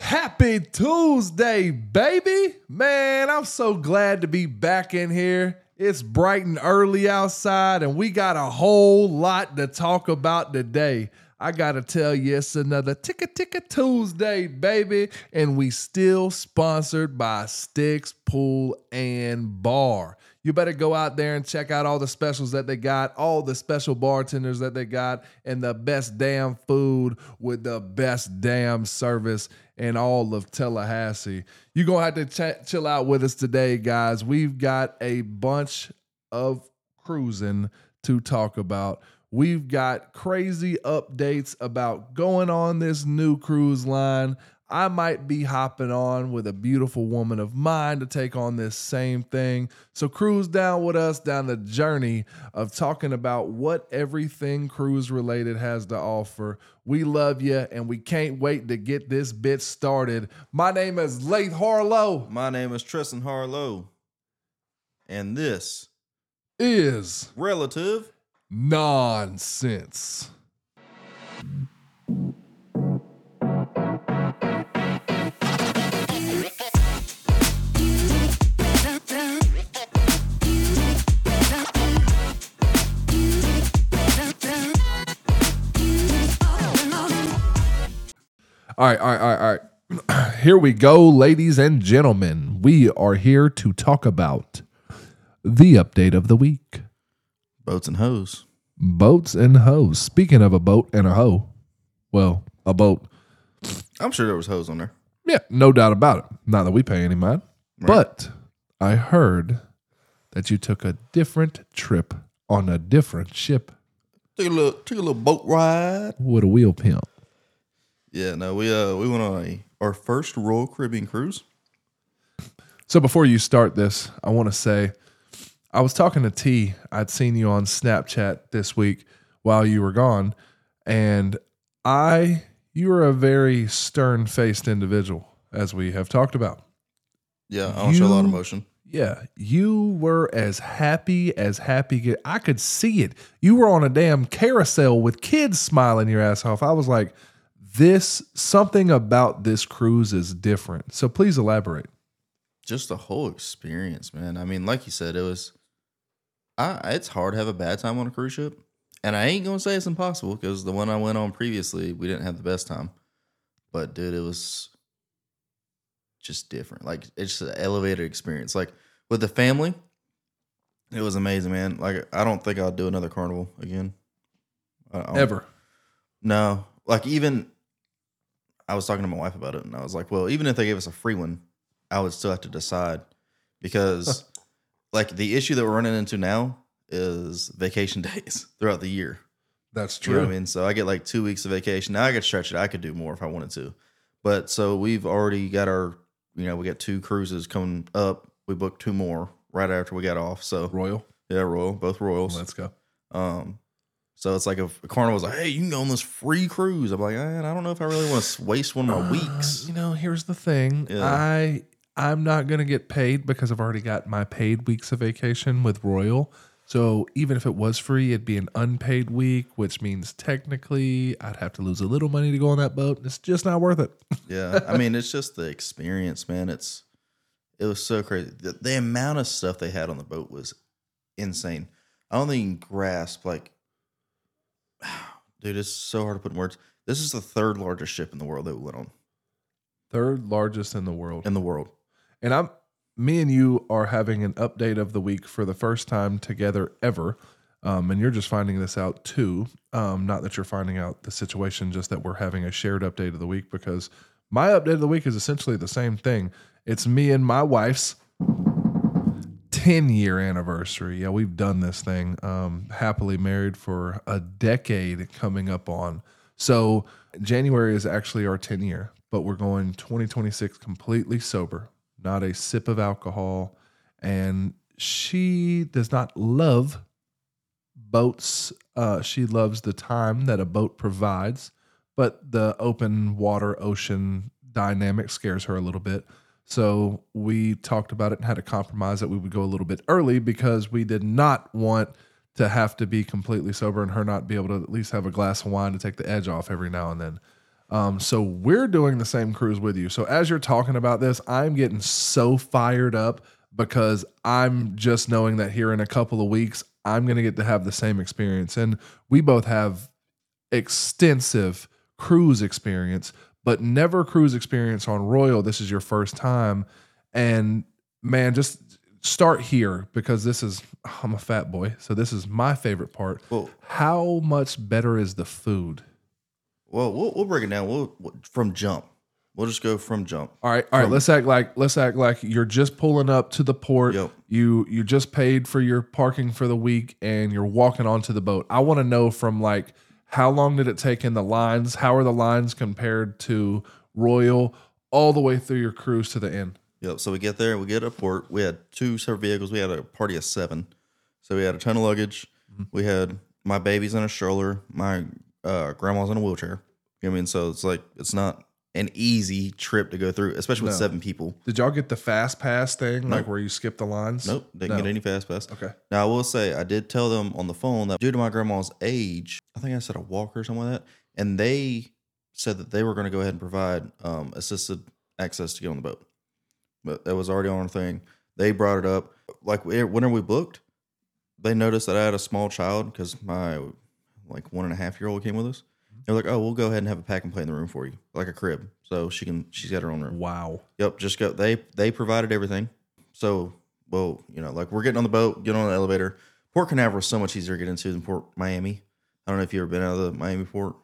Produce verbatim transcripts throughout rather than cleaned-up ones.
Happy Tuesday, baby. Man, I'm so glad to be back in here. It's bright and early outside, and we got a whole lot to talk about today. I got to tell you, it's another Ticka Ticka Tuesday, baby, and we still sponsored by Sticks Pool and Bar. You better go out there and check out all the specials that they got, all the special bartenders that they got, and the best damn food with the best damn service in all of Tallahassee. You're going to have to ch- chill out with us today, guys. We've got a bunch of cruising to talk about. We've got crazy updates about going on this new cruise line. I might be hopping on with a beautiful woman of mine to take on this same thing. So cruise down with us down the journey of talking about what everything cruise related has to offer. We love you, and we can't wait to get this bit started. My name is Laith Harlow. My name is Tristan Harlow. And this is Relative Nonsense. All right, all right, all right, all right. Here we go, ladies and gentlemen. We are here to talk about the update of the week. Boats and Hoes. Boats and hoes. Speaking of a boat and a hoe, well, a boat. I'm sure there was hoes on there. Yeah, no doubt about it. Not that we pay any mind. Right. But I heard that you took a different trip on a different ship Took a little, took a little boat ride. with a wheel pimp. Yeah, no, we uh we went on a our first Royal Caribbean cruise. So before you start this, I want to say, I was talking to T. I'd seen you on Snapchat this week while you were gone, and I, you were a very stern-faced individual, as we have talked about. Yeah, I don't show a lot of You- emotion. Yeah, you were as happy as happy. could- I could see it. You were on a damn carousel with kids smiling your ass off. I was like, this, something about this cruise is different. So please elaborate. Just the whole experience, man. I mean, like you said, it was. I it's hard to have a bad time on a cruise ship, and I ain't gonna say it's impossible because the one I went on previously, we didn't have the best time. But dude, it was just different. Like it's an elevated experience. Like with the family, it was amazing, man. Like I don't think I'll do another carnival again. I don't- Ever. No, like even I was talking to my wife about it, and I was like, well, even if they gave us a free one, I would still have to decide because, like, the issue that we're running into now is vacation days throughout the year. That's You know what I mean? So I get like two weeks of vacation. Now I could stretch it. I could do more if I wanted to. But so we've already got our, you know, we got two cruises coming up. We booked two more right after we got off. So Royal. yeah, Royal, both Royals. Let's go. Um, so it's like if a carnival's like, hey, you can go on this free cruise. I'm like, man, I don't know if I really want to waste one of my Uh, weeks. you know, here's the thing. Yeah. I I'm not gonna get paid because I've already got my paid weeks of vacation with Royal. So even if it was free, it'd be an unpaid week, which means technically I'd have to lose a little money to go on that boat. It's just not worth it. Yeah, I mean, it's just the experience, man. It's it was so crazy. The, the amount of stuff they had on the boat was insane. I don't think you can grasp, like, dude, it's so hard to put in words. This is the third largest ship in the world that we went on. Third largest in the world. In the world. And I'm me and you are having an update of the week for the first time together ever. Um, and you're just finding this out too. Um, not that you're finding out the situation, just that we're having a shared update of the week, because my update of the week is essentially the same thing. It's me and my wife's ten year anniversary. Yeah, we've done this thing. Um, happily married for a decade coming up on. So January is actually our ten year, but we're going twenty twenty-six completely sober, not a sip of alcohol. And she does not love boats. Uh, she loves the time that a boat provides, but the open water ocean dynamic scares her a little bit. So we talked about it and had a compromise that we would go a little bit early because we did not want to have to be completely sober and her not be able to at least have a glass of wine to take the edge off every now and then. Um, so we're doing the same cruise with you. So as you're talking about this, I'm getting so fired up because I'm just knowing that here in a couple of weeks, I'm going to get to have the same experience. And we both have extensive cruise experience, but never cruise experience on Royal. This is your first time. And man, just start here because this is, I'm a fat boy. So this is my favorite part. Well, How much better is the food? well, we'll, we'll break it down. We'll, we'll from jump. We'll just go from jump. All right, all right. From- Let's act like let's act like you're just pulling up to the port. Yep. You you just paid for your parking for the week, and you're walking onto the boat. I want to know from like how long did it take in the lines? How are the lines compared to Royal, all the way through your cruise to the end? Yep. So we get there. We get to port. We had two separate vehicles. We had a party of seven. So we had a ton of luggage. Mm-hmm. We had my baby's in a stroller. My uh, grandma's in a wheelchair. You know what I mean? So it's like it's not an easy trip to go through, especially with No. seven people. Did y'all get the fast pass thing, Nope. like where you skip the lines? Nope, didn't No. get any fast pass. Okay. Now I will say I did tell them on the phone that due to my grandma's age, I think I said a walker or something like that, and they said that they were going to go ahead and provide um, assisted access to get on the boat. But that was already on our thing. They brought it up. Like whenever we booked, they noticed that I had a small child because my like one and a half year old came with us. They're like, "Oh, we'll go ahead and have a pack and play in the room for you, like a crib, so she can. She's got her own room." Wow. Yep, just go. They they provided everything. So, well, you know, like we're getting on the boat, get on the elevator. Port Canaveral is so much easier to get into than Port Miami. I don't know if you've ever been out of the Miami port.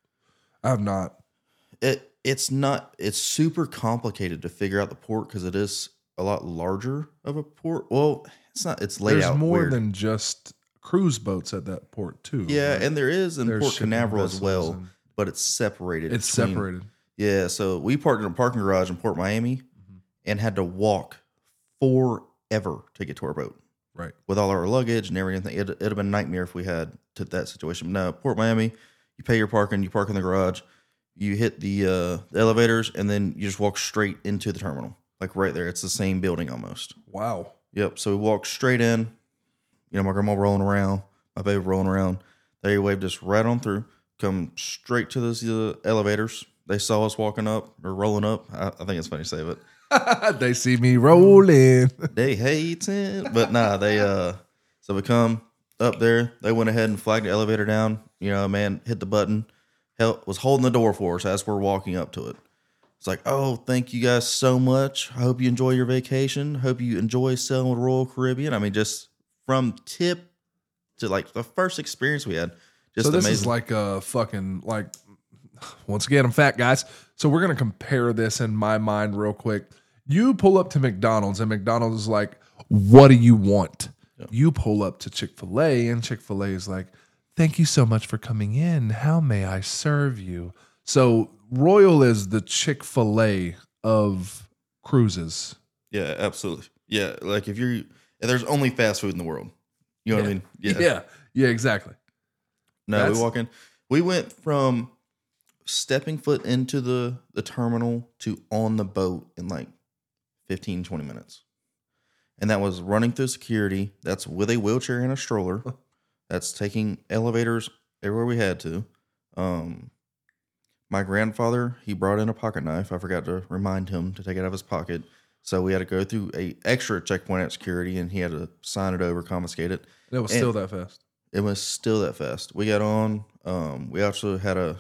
I have not. It it's not. It's super complicated to figure out the port because it is a lot larger of a port. Well, it's not. It's laid There's out more weird. than just cruise boats at that port too. Yeah, right? and there is in There's Port shipping Canaveral as vessels well, and- but it's separated. It's between- separated. Yeah, so we parked in a parking garage in Port Miami Mm-hmm. and had to walk forever to get to our boat Right. with all our luggage and everything. It, it'd have been a nightmare if we had to that situation. No, Port Miami, you pay your parking, you park in the garage, you hit the, uh, the elevators, and then you just walk straight into the terminal, like right there. It's the same building almost. Wow. Yep. So we walked straight in. You know, my grandma rolling around, my baby rolling around. They waved us right on through. Come straight to those uh, elevators. They saw us walking up or rolling up. I, I think it's funny to say, but They see me rolling. they hate it. But nah, they uh. So we come up there. They went ahead and flagged the elevator down. You know, man hit the button. Help was holding the door for us as we're walking up to it. It's like, oh, thank you guys so much. I hope you enjoy your vacation. Hope you enjoy sailing with Royal Caribbean. I mean, just from tip to like the first experience we had. Just So this amazing. is like a fucking like. Once again, I'm fat, guys. So we're gonna compare this in my mind real quick. You pull up to McDonald's, and McDonald's is like, "What do you want?" Yeah. You pull up to Chick-fil-A, and Chick-fil-A is like, "Thank you so much for coming in. How may I serve you?" So Royal is the Chick-fil-A of cruises. Yeah, absolutely. Yeah, like if you're, there's only fast food in the world. You know what I mean? yeah, yeah, exactly. No, That's- we walk in. We went from stepping foot into the, the terminal to on the boat in like fifteen, twenty minutes. And that was running through security. That's with a wheelchair and a stroller. That's taking elevators everywhere we had to. Um, my grandfather, he brought in a pocket knife. I forgot to remind him to take it out of his pocket. So we had to go through a extra checkpoint at security, and he had to sign it over, confiscate it. And it was And- still that fast. It was still that fast. We got on. Um, we also had a,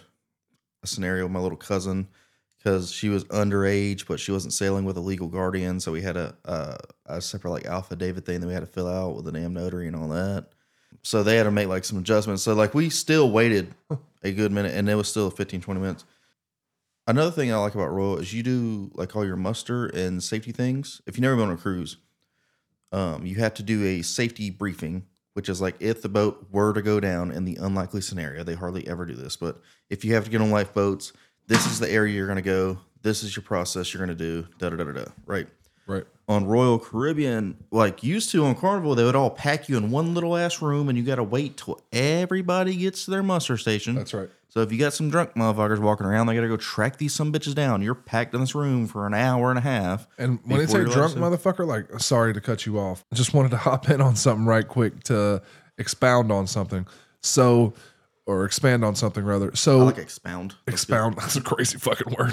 a scenario with my little cousin because she was underage, but she wasn't sailing with a legal guardian. So we had a, a, a separate like affidavit thing that we had to fill out with a damn notary and all that. So they had to make like some adjustments. So like we still waited a good minute, and it was still fifteen, twenty minutes. Another thing I like about Royal is you do like all your muster and safety things. If you've never been on a cruise, um, you have to do a safety briefing, which is like if the boat were to go down in the unlikely scenario. They hardly ever do this, but if you have to get on lifeboats, this is the area you're going to go. This is your process you're going to do. Da da da da da. Right. Right. On Royal Caribbean, like used to on Carnival, they would all pack you in one little ass room, and you got to wait till everybody gets to their muster station. That's right. So if you got some drunk motherfuckers walking around, they got to go track these some bitches down. You're packed in this room for an hour and a half. And when they before say you're drunk allowed to- motherfucker, like, sorry to cut you off. I just wanted to hop in on something right quick to expound on something. So or expand on something rather. I So like expound. That's good. expound. That's a crazy fucking word.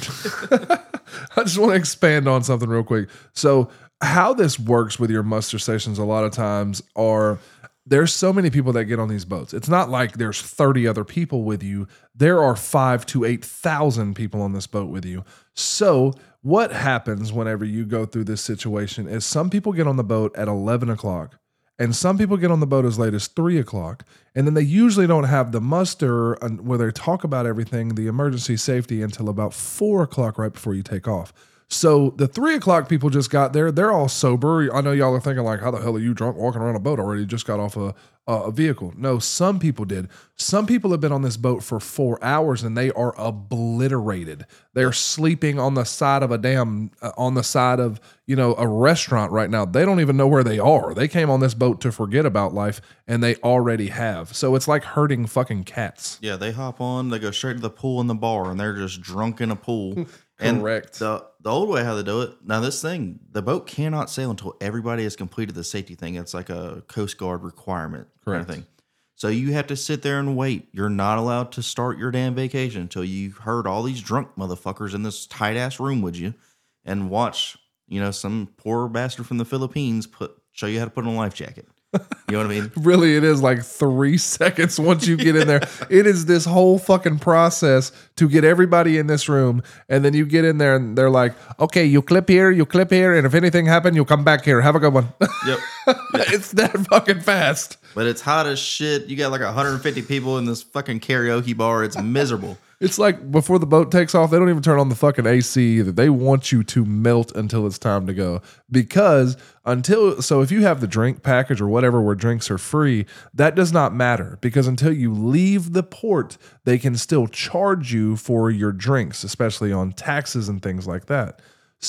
I just want to expand on something real quick. So how this works with your muster stations a lot of times are there's so many people that get on these boats. It's not like there's thirty other people with you. There are five to eight thousand people on this boat with you. So what happens whenever you go through this situation is some people get on the boat at eleven o'clock. And some people get on the boat as late as three o'clock. And then they usually don't have the muster where they talk about everything, the emergency safety, until about four o'clock right before you take off. So the three o'clock people just got there. They're all sober. I know y'all are thinking like, how the hell are you drunk walking around a boat already? You just got off a, a vehicle. No, some people did. Some people have been on this boat for four hours and they are obliterated. They're sleeping on the side of a damn, uh, on the side of, you know, a restaurant right now. They don't even know where they are. They came on this boat to forget about life and they already have. So it's like herding fucking cats. Yeah, they hop on, they go straight to the pool in the bar, and they're just drunk in a pool. And Correct. the the old way how they do it. Now this thing, the boat cannot sail until everybody has completed the safety thing. It's like a Coast Guard requirement kind of Correct. thing. So you have to sit there and wait. You're not allowed to start your damn vacation until you've heard all these drunk motherfuckers in this tight ass room with you, and watch, you know, some poor bastard from the Philippines put show you how to put on a life jacket. You know what I mean? Really, it is like three seconds once you get in there. It is this whole fucking process to get everybody in this room. And then you get in there and they're like, okay, you clip here, you clip here. And if anything happened, you come back here. Have a good one. Yep. It's that fucking fast. But it's hot as shit. You got like one hundred fifty people in this fucking karaoke bar. It's miserable. It's like before the boat takes off, they don't even turn on the fucking A C either. They want you to melt until it's time to go. Because until, so if you have the drink package or whatever where drinks are free, that does not matter. Because until you leave the port, they can still charge you for your drinks, especially on taxes and things like that.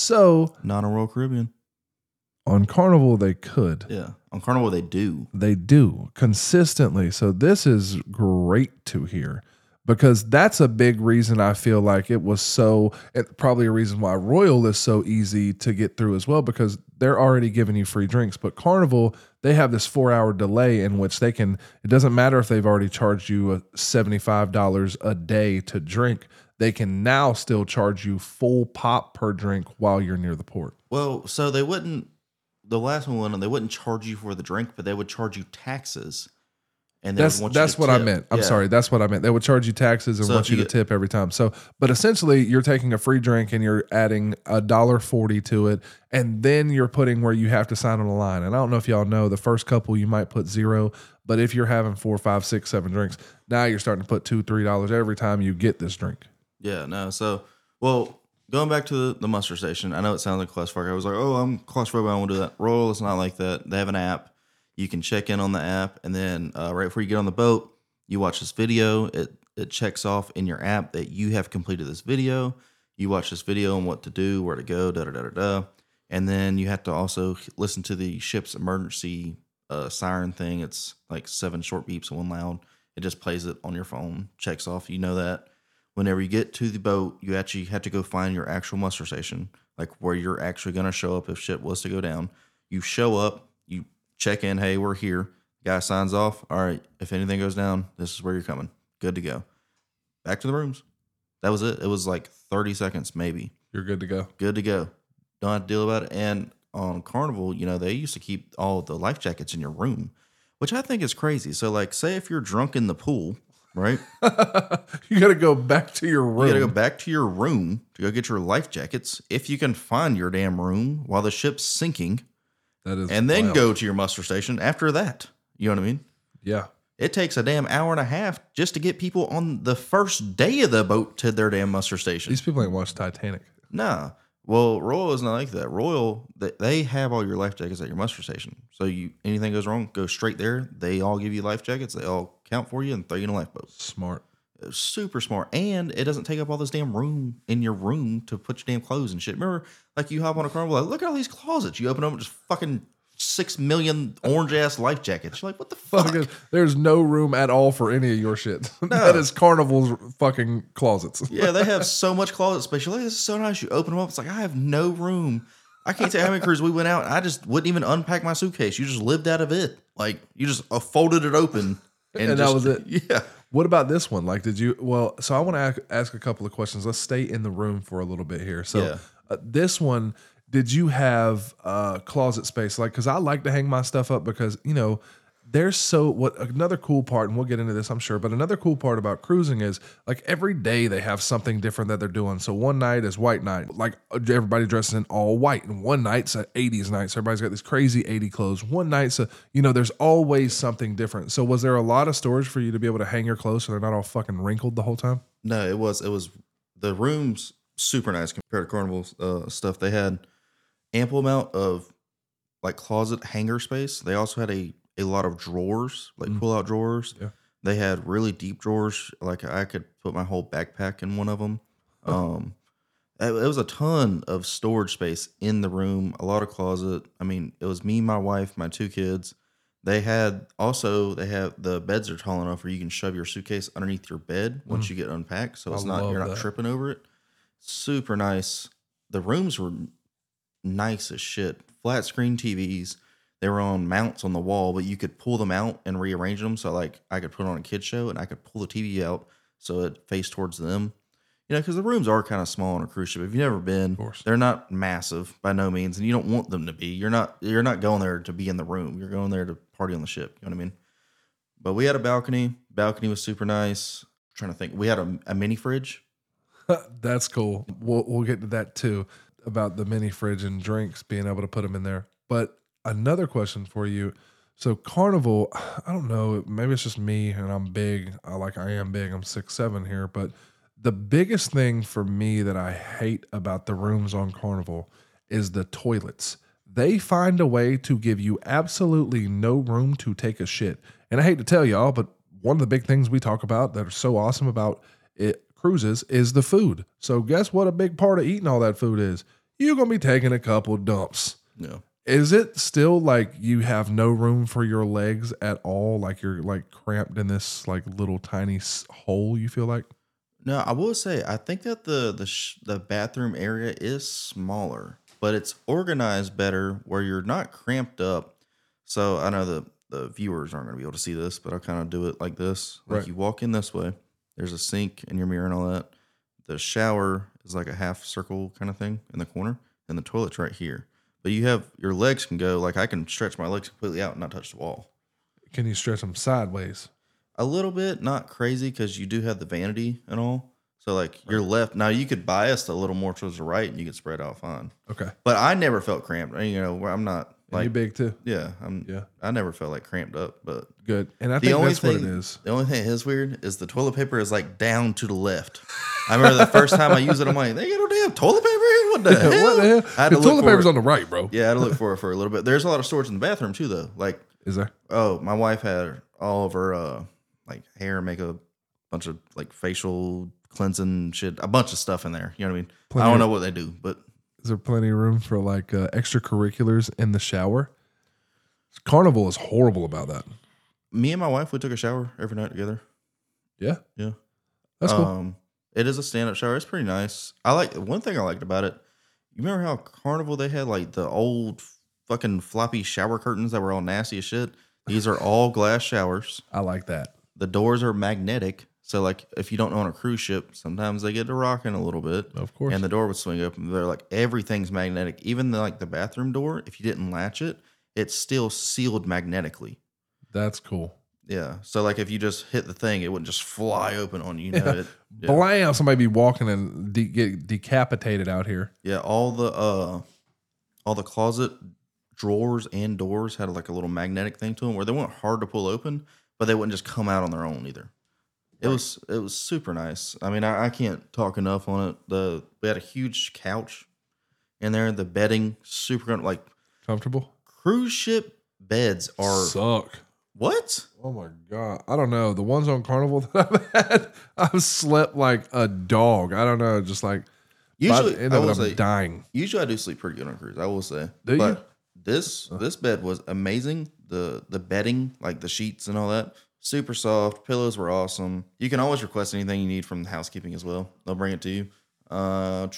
So Not on Royal Caribbean. on Carnival, they could. Yeah. On Carnival, they do. They do consistently. So this is great to hear. Because that's a big reason I feel like it was so, and probably a reason why Royal is so easy to get through as well, because they're already giving you free drinks. But Carnival, they have this four hour delay in which they can, it doesn't matter if they've already charged you a seventy-five dollars a day to drink, they can now still charge you full pop per drink while you're near the port. Well, so they wouldn't, the last one, they wouldn't charge you for the drink, but they would charge you taxes. And they That's would want you that's to what I tip. meant. I'm Yeah. sorry. That's what I meant. They would charge you taxes and So want if you you to get- tip every time. So, but essentially, you're taking a free drink and you're adding a dollar forty to it, and then you're putting where you have to sign on a line. And I don't know if y'all know, the first couple you might put zero, but if you're having four, five, six, seven drinks, now you're starting to put two, three dollars every time you get this drink. Yeah, no. So, well, going back to the, the muster station, I know it sounds like claustrophobic. I was like, oh, I'm claustrophobic. I won't do that. Royal, it's not like that. They have an app. You can check in on the app, and then uh, right before you get on the boat, you watch this video. It it checks off in your app that you have completed this video. You watch this video on what to do, where to go, da da da da da. And then you have to also listen to the ship's emergency uh, siren thing. It's like seven short beeps and one loud. It just plays it on your phone, checks off. You know that. Whenever you get to the boat, you actually have to go find your actual muster station, like where you're actually going to show up if shit was to go down. You show up, you check in, hey, we're here. Guy signs off. All right, if anything goes down, this is where you're coming. Good to go. Back to the rooms. That was it. It was like thirty seconds, maybe. You're good to go. Good to go. Don't have to deal about it. And on Carnival, you know, they used to keep all the life jackets in your room, which I think is crazy. So, like, say if you're drunk in the pool, right? You got to go back to your room. You gotta go back to your room to go get your life jackets, if you can find your damn room while the ship's sinking, That is and then wild. go to your muster station after that. You know what I mean? Yeah. It takes a damn hour and a half just to get people on the first day of the boat to their damn muster station. These people ain't watched Titanic. Nah. Well, Royal is not like that. Royal, they- they have all your life jackets at your muster station. So you anything goes wrong, go straight there. They all give you life jackets. They all count for you and throw you in a lifeboat. Smart. It's super smart. And it doesn't take up all this damn room in your room to put your damn clothes and shit. Remember, like you hop on a Carnival, like, look at all these closets. You open them, just fucking six million orange ass life jackets. You're like, what the fuck? Fucking, there's no room at all for any of your shit. That is Carnival's fucking closets. Yeah, they have so much closet space. You're like, this is so nice. You open them up, it's like, I have no room. I can't tell you how many cruises we went out, and I just wouldn't even unpack my suitcase. You just lived out of it. Like, you just uh, folded it open. And that just- was it. Yeah. What about this one? Like, did you? Well, so I want to ask, ask a couple of questions. Let's stay in the room for a little bit here. So, Yeah. uh, this one, did you have uh, closet space? Like, because I like to hang my stuff up because you know. There's so what another cool part, and we'll get into this, I'm sure. But another cool part about cruising is like every day they have something different that they're doing. So one night is white night, like everybody dresses in all white, and one night's an eighties night. So everybody's got these crazy eighties clothes. One night, so you know, there's always something different. So was there a lot of storage for you to be able to hang your clothes so they're not all fucking wrinkled the whole time? No, it was it was the room's super nice compared to Carnival's uh, stuff. They had ample amount of like closet hanger space. They also had a a lot of drawers, like Mm. pull out drawers. Yeah. They had really deep drawers. Like I could put my whole backpack in one of them. Um, it, it was a ton of storage space in the room, a lot of closet. I mean, it was me, my wife, my two kids. They had also, they have the beds are tall enough where you can shove your suitcase underneath your bed once Mm. you get unpacked. So I it's not, love you're not that. tripping over it. Super nice. The rooms were nice as shit. Flat screen T Vs. They were on mounts on the wall, but you could pull them out and rearrange them. So like I could put on a kid show and I could pull the T V out so it faced towards them. You know, because the rooms are kind of small on a cruise ship. If you've never been, course. they're not massive by no means, and you don't want them to be. You're not you're not going there to be in the room. You're going there to party on the ship. You know what I mean? But we had a balcony. Balcony was super nice. I'm trying to think. We had a, a mini fridge. That's cool. We'll we'll get to that too about the mini fridge and drinks being able to put them in there. But another question for you. So Carnival, I don't know, maybe it's just me and I'm big. I like I am big. I'm six seven here, but the biggest thing for me that I hate about the rooms on Carnival is the toilets. They find a way to give you absolutely no room to take a shit. And I hate to tell y'all, but one of the big things we talk about that are so awesome about it cruises is the food. So guess what a big part of eating all that food is? You're going to be taking a couple dumps. Yeah. Is it still like you have no room for your legs at all? Like you're like cramped in this like little tiny s- hole, you feel like? No, I will say I think that the the sh- the bathroom area is smaller, but it's organized better where you're not cramped up. So I know the the viewers aren't going to be able to see this, but I'll kind of do it like this. Like Right. you walk in this way, there's a sink and your mirror and all that. The shower is like a half circle kind of thing in the corner, and the toilet's right here. But you have your legs can go like I can stretch my legs completely out and not touch the wall. Can you stretch them sideways? A little bit, not crazy, because you do have the vanity and all. So like your left now, you could bias a little more towards the right, and you could spread out fine. Okay. But I never felt cramped. You know, where I'm not Like, you like big too? yeah, I'm Yeah. I never felt like cramped up. But Good. And I the think only that's thing what it is. the only thing that is weird is the toilet paper is like down to the left. I remember the first time I used it, I'm like, they got no damn toilet paper here. What the hell? What the hell? I had to The look toilet for paper's it. on the right, bro. Yeah, I had to look for it for a little bit. There's a lot of storage in the bathroom too, though. Like, Is there? oh, my wife had all of her uh like hair, makeup, bunch of like facial cleansing shit, a bunch of stuff in there. You know what I mean? Plenty I don't of- know what they do, but Is there plenty of room for like uh, extracurriculars in the shower? Carnival is horrible about that. me and my wife, we took a shower every night together. Yeah. Yeah. That's cool. Um, it is a stand up shower. It's pretty nice. I like one thing I liked about it. You remember how Carnival they had like the old fucking floppy shower curtains that were all nasty as shit? These are all glass showers. I like that. The doors are magnetic. So like if you don't know on a cruise ship, sometimes they get to rocking a little bit. Of course. And the door would swing open. They're like everything's magnetic. Even the, like the bathroom door, if you didn't latch it, it's still sealed magnetically. That's cool. Yeah. So like if you just hit the thing, it wouldn't just fly open on you. You know, Yeah. it, yeah. Blam! Somebody be walking and de- get decapitated out here. Yeah, all the uh all the closet drawers and doors had like a little magnetic thing to them where they weren't hard to pull open, but they wouldn't just come out on their own either. It Right. was it was super nice. I mean, I, I can't talk enough on it. The we had a huge couch in there. The bedding super like Comfortable? cruise ship beds are Suck. what? Oh my god! I don't know. The ones on Carnival that I've had, I've slept like a dog. I don't know. Just like Usually, by the end I of will it, I'm say, dying. usually I do sleep pretty good on a cruise. I will say, Do you? but this this bed was amazing. The the bedding, like the sheets and all that, super soft. Pillows were awesome. You can always request anything you need from the housekeeping as well. They'll bring it to you. Uh,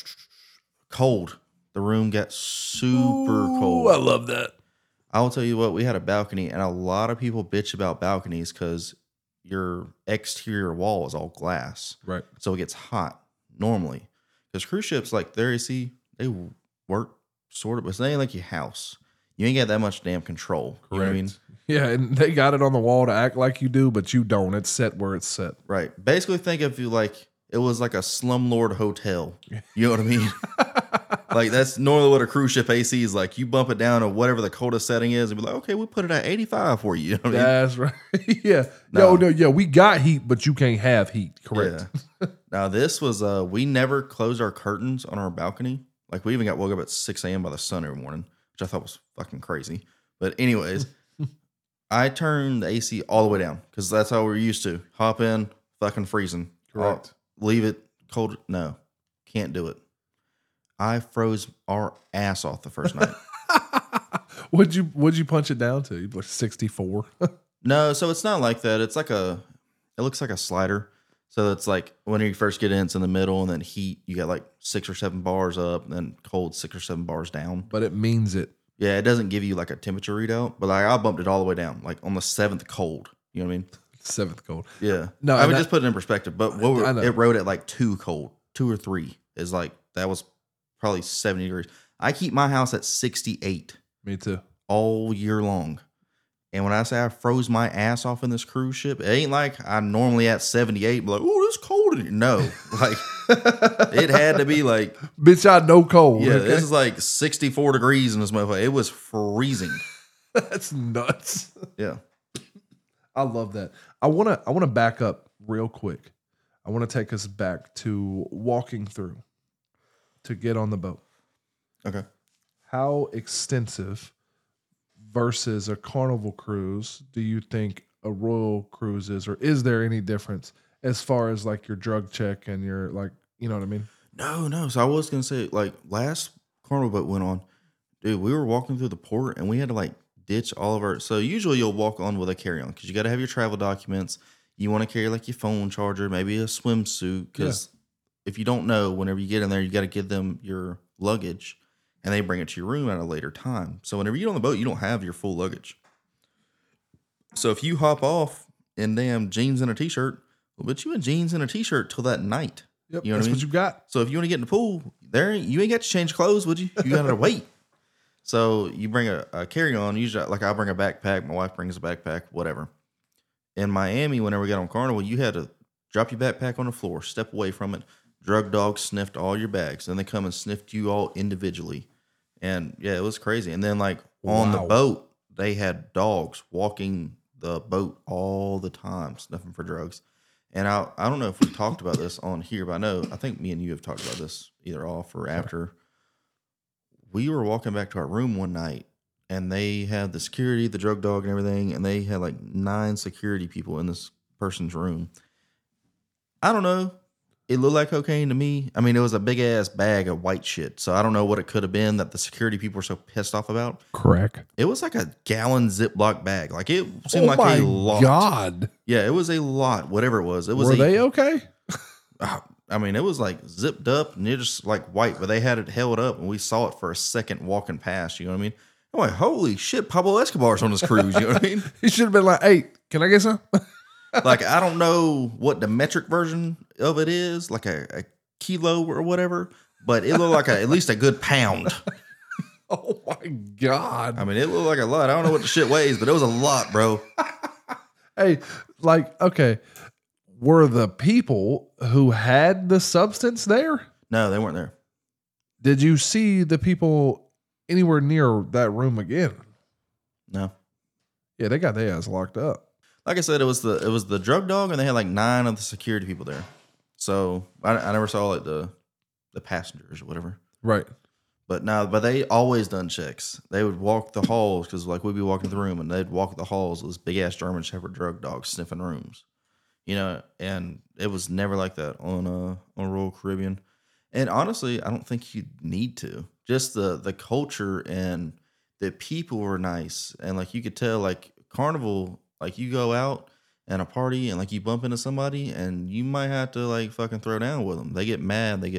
cold. The room got super cold. I love that. I will tell you what, we had a balcony, and a lot of people bitch about balconies because your exterior wall is all glass. Right. So it gets hot normally. Because cruise ships, like their A C, they work sort of, but they ain't like your house. You ain't got that much damn control. You know what I mean? Yeah, and they got it on the wall to act like you do, but you don't. It's set where it's set. Right. Basically, think of you like it was like a slumlord hotel. You know what I mean? Like that's normally what a cruise ship A C is like. You bump it down to whatever the coldest setting is, and be like, okay, we'll put it at eighty-five for you. You know what I mean? That's right. Yeah. No. No, no, yeah. We got heat, but you can't have heat. Correct. Yeah. Now this was uh we never closed our curtains on our balcony. Like we even got woke up at six a.m. by the sun every morning, which I thought was fucking crazy. But anyways, I turned the A C all the way down because that's how we're used to. Hop in, fucking freezing. Correct. I'll leave it cold. No, can't do it. I froze our ass off the first night. What'd you What'd you punch it down to? You put sixty-four. No, so it's not like that. It's like a, it looks like a slider. So it's like when you first get in, it's in the middle, and then heat, you got like six or seven bars up, and then cold six or seven bars down. But it means it. Yeah, it doesn't give you like a temperature readout, but like I bumped it all the way down, like on the seventh cold. You know what I mean? Seventh cold. Yeah. No, I would and just put it in perspective. But what I were, know. it wrote at like two cold, two or three is like that was probably seventy degrees. I keep my house at sixty-eight Me too. all year long. And when I say I froze my ass off in this cruise ship, it ain't like I normally at seventy-eight, be like, oh, it's cold in here. No, like it had to be like, Bitch, I know cold. yeah, okay? this is like sixty-four degrees in this motherfucker. It was freezing. That's nuts. Yeah. I love that. I wanna I wanna back up real quick. I want to take us back to walking through to get on the boat. Okay. How extensive versus a Carnival cruise do you think a Royal cruise is, or is there any difference as far as like your drug check and your like, you know what I mean? No, no. So I was gonna say, like last Carnival boat went on, dude. We were walking through the port and we had to like ditch all of our. So usually you'll walk on with a carry on because you got to have your travel documents. You want to carry like your phone charger, maybe a swimsuit, because if you don't know, whenever you get in there, you got to give them your luggage, and they bring it to your room at a later time. So whenever you get on the boat, you don't have your full luggage. So if you hop off in damn jeans and a t-shirt, well, but you in jeans and a t-shirt till that night. Yep, You know that's what I what mean? you got. So if you want to get in the pool, there ain't- you ain't got to change clothes, would you? You got to wait. So you bring a, a carry-on. Usually, like I bring a backpack. My wife brings a backpack. Whatever. In Miami, whenever we got on Carnival, you had to drop your backpack on the floor, step away from it. Drug dogs sniffed all your bags. Then they come and sniffed you all individually. And yeah, it was crazy. And then like on the Wow. boat, they had dogs walking the boat all the time, sniffing for drugs. And I I don't know if we talked about this on here, but I know I think me and you have talked about this either off or after. We were walking back to our room one night, and they had the security, the drug dog, and everything, and they had like nine security people in this person's room. I don't know. It looked like cocaine to me. I mean, it was a big ass bag of white shit. So I don't know what it could have been that the security people were so pissed off about. Crack. It was like a gallon Ziploc bag. Like it seemed Oh like my a lot. God. Yeah, it was a lot. Whatever it was, it was. Were a, they okay? I mean, it was like zipped up and it just like white, but they had it held up and we saw it for a second walking past. You know what I mean? I'm like, holy shit, Pablo Escobar's on this cruise. You know what I mean? He should have been like, hey, can I get some? Like, I don't know what the metric version of it is, like a, a kilo or whatever, but it looked like a, at least a good pound. Oh my God. I mean, it looked like a lot. I don't know what the shit weighs, but it was a lot, bro. Hey, like, okay. Were the people who had the substance there? No, they weren't there. Did you see the people anywhere near that room again? No. Yeah, they got their ass locked up. Like I said, it was the it was the drug dog, and they had like nine of the security people there. So I, I never saw like the the passengers or whatever. Right. But now, but they always done checks. They would walk the halls because like we'd be walking the room, and they'd walk the halls with this big ass German Shepherd drug dog sniffing rooms. You know, and it was never like that on uh on Royal Caribbean. And honestly, I don't think you need to. Just the the culture and the people were nice, and like you could tell, like Carnival, like you go out and a party, and like you bump into somebody, and you might have to like fucking throw down with them. They get mad. They get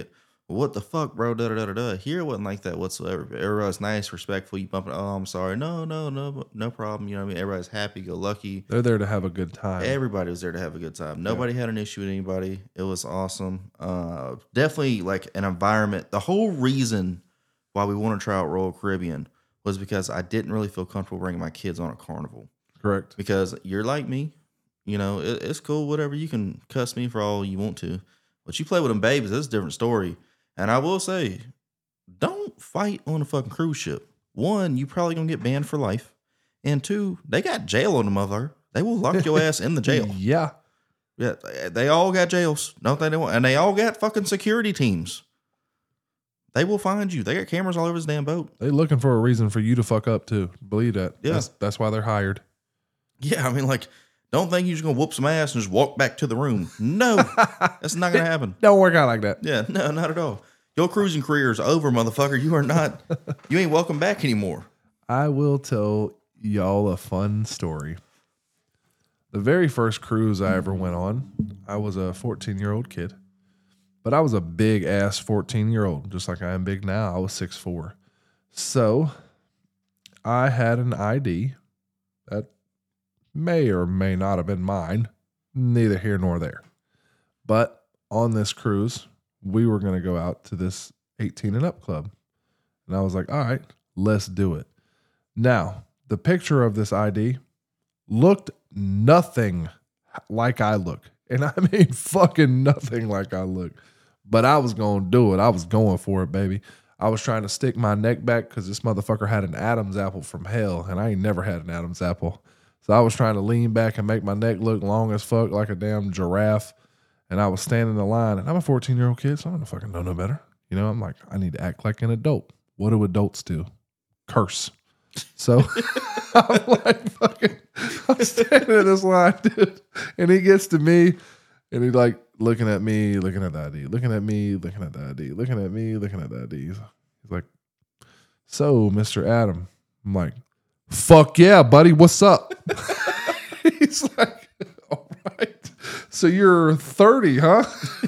what the fuck, bro? Da, da, da, da, da. Here it wasn't like that whatsoever. Everybody's nice, respectful. You bump it. Oh, I'm sorry. No, no, no, no problem. You know what I mean? Everybody's happy, go lucky. They're there to have a good time. Everybody was there to have a good time. Nobody yeah. had an issue with anybody. It was awesome. Uh, definitely like an environment. The whole reason why we want to try out Royal Caribbean was because I didn't really feel comfortable bringing my kids on a carnival. Correct. Because you're like me. You know, it, it's cool, whatever. You can cuss me for all you want to. But you play with them babies, that's a different story. And I will say, don't fight on a fucking cruise ship. One, you probably gonna get banned for life. And two, they got jail on the mother. They will lock your ass in the jail. Yeah. Yeah, they all got jails. Don't they? And they all got fucking security teams. They will find you. They got cameras all over this damn boat. They looking for a reason for you to fuck up too. Believe that. Yeah. That's, that's why they're hired. Yeah, I mean, like, don't think you're just going to whoop some ass and just walk back to the room. No, that's not going to happen. Don't work out like that. Yeah, no, not at all. Your cruising career is over, motherfucker. You are not, you ain't welcome back anymore. I will tell y'all a fun story. The very first cruise I ever went on, I was a fourteen-year-old kid. But I was a big-ass fourteen-year-old, just like I am big now. I was six foot four. So I had an I D that may or may not have been mine, neither here nor there. But on this cruise, we were going to go out to this eighteen and up club. And I was like, all right, let's do it. Now, the picture of this I D looked nothing like I look. And I mean fucking nothing like I look. But I was going to do it. I was going for it, baby. I was trying to stick my neck back because this motherfucker had an Adam's apple from hell. And I ain't never had an Adam's apple. So I was trying to lean back and make my neck look long as fuck like a damn giraffe. And I was standing in the line. And I'm a fourteen-year-old kid, so I don't fucking know no better. You know, I'm like, I need to act like an adult. What do adults do? Curse. So I'm like, fucking, I'm standing in this line, dude. And he gets to me, and he's like looking at me, looking at the I D, looking at me, looking at the I D, looking at me, looking at the I D. He's like, so, Mister Adam. I'm like, fuck yeah, buddy, what's up? He's like, all right. So you're thirty, huh?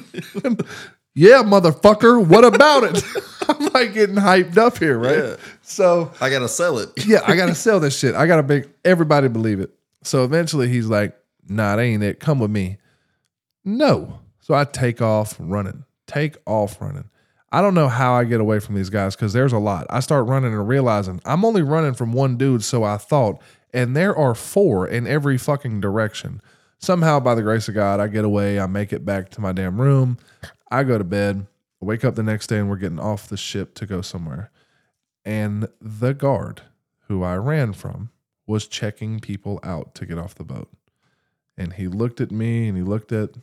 Yeah, motherfucker. What about it? I'm like getting hyped up here, right? Yeah. So I gotta sell it. Yeah, I gotta sell this shit. I gotta make everybody believe it. So eventually he's like, nah, that ain't it. Come with me. No. So I take off running. Take off running. I don't know how I get away from these guys because there's a lot. I start running and realizing I'm only running from one dude, so I thought, and there are four in every fucking direction. Somehow, by the grace of God, I get away. I make it back to my damn room. I go to bed. I wake up the next day, and we're getting off the ship to go somewhere. And the guard who I ran from was checking people out to get off the boat. And he looked at me, and he looked at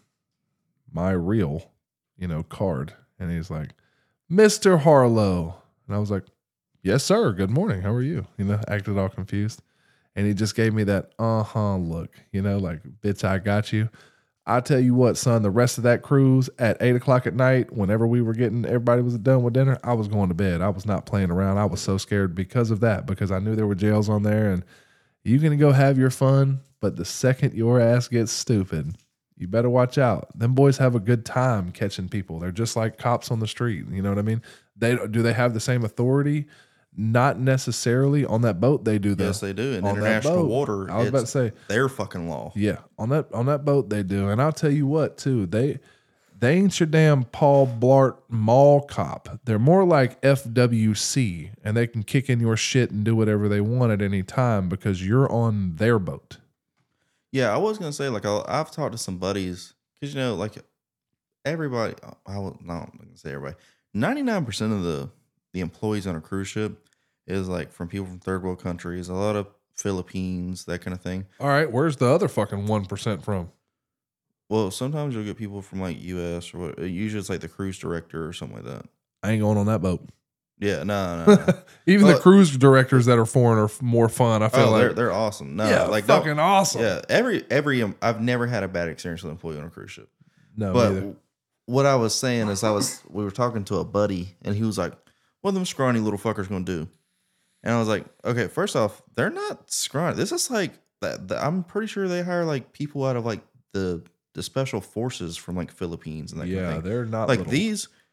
my real, you know, card. And he's like, Mister Harlow. And I was like, yes, sir. Good morning. How are you? You know, acted all confused. And he just gave me that uh-huh look, you know, like, bitch, I got you. I tell you what, son, the rest of that cruise at eight o'clock at night, whenever we were getting, everybody was done with dinner, I was going to bed. I was not playing around. I was so scared because of that, because I knew there were jails on there, and you can go have your fun, but the second your ass gets stupid, you better watch out. Them boys have a good time catching people. They're just like cops on the street. You know what I mean? They do they have the same authority? Not necessarily on that boat. They do. Though. Yes, they do. In international water, I was about to say their fucking law. Yeah, on that on that boat they do. And I'll tell you what, too, they they ain't your damn Paul Blart Mall cop. They're more like F W C, and they can kick in your shit and do whatever they want at any time because you're on their boat. Yeah, I was gonna say, like, I'll, I've talked to some buddies because, you know, like, everybody. I will no, I'm gonna say everybody. Ninety-nine percent of the the employees on a cruise ship is like from people from third world countries, a lot of Philippines, that kind of thing. All right, where's the other fucking one percent from? Well, sometimes you'll get people from like U S or what. Usually it's like the cruise director or something like that. I ain't going on that boat. Yeah, no, no, no. Even well, the cruise directors that are foreign are more fun. I feel oh, like they're they're awesome. No, yeah, like fucking awesome. Yeah, every every um, I've never had a bad experience with an employee on a cruise ship. No, but neither. What I was saying is, I was we were talking to a buddy, and he was like, "What are them scrawny little fuckers gonna do?" And I was like, "Okay, first off, they're not scrawny. This is like that. The, I'm pretty sure they hire like people out of like the the special forces from like Philippines and that yeah, kind of thing. they're not like little. these.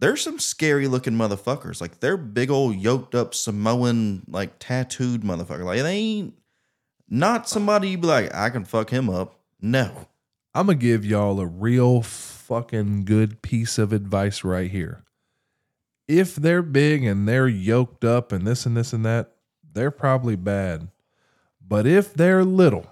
There's some scary looking motherfuckers. Like they're big old yoked up Samoan, like tattooed motherfucker. Like they ain't not somebody you be like, I can fuck him up. No. I'm going to give y'all a real fucking good piece of advice right here. If they're big and they're yoked up and this and this and that, they're probably bad. But if they're little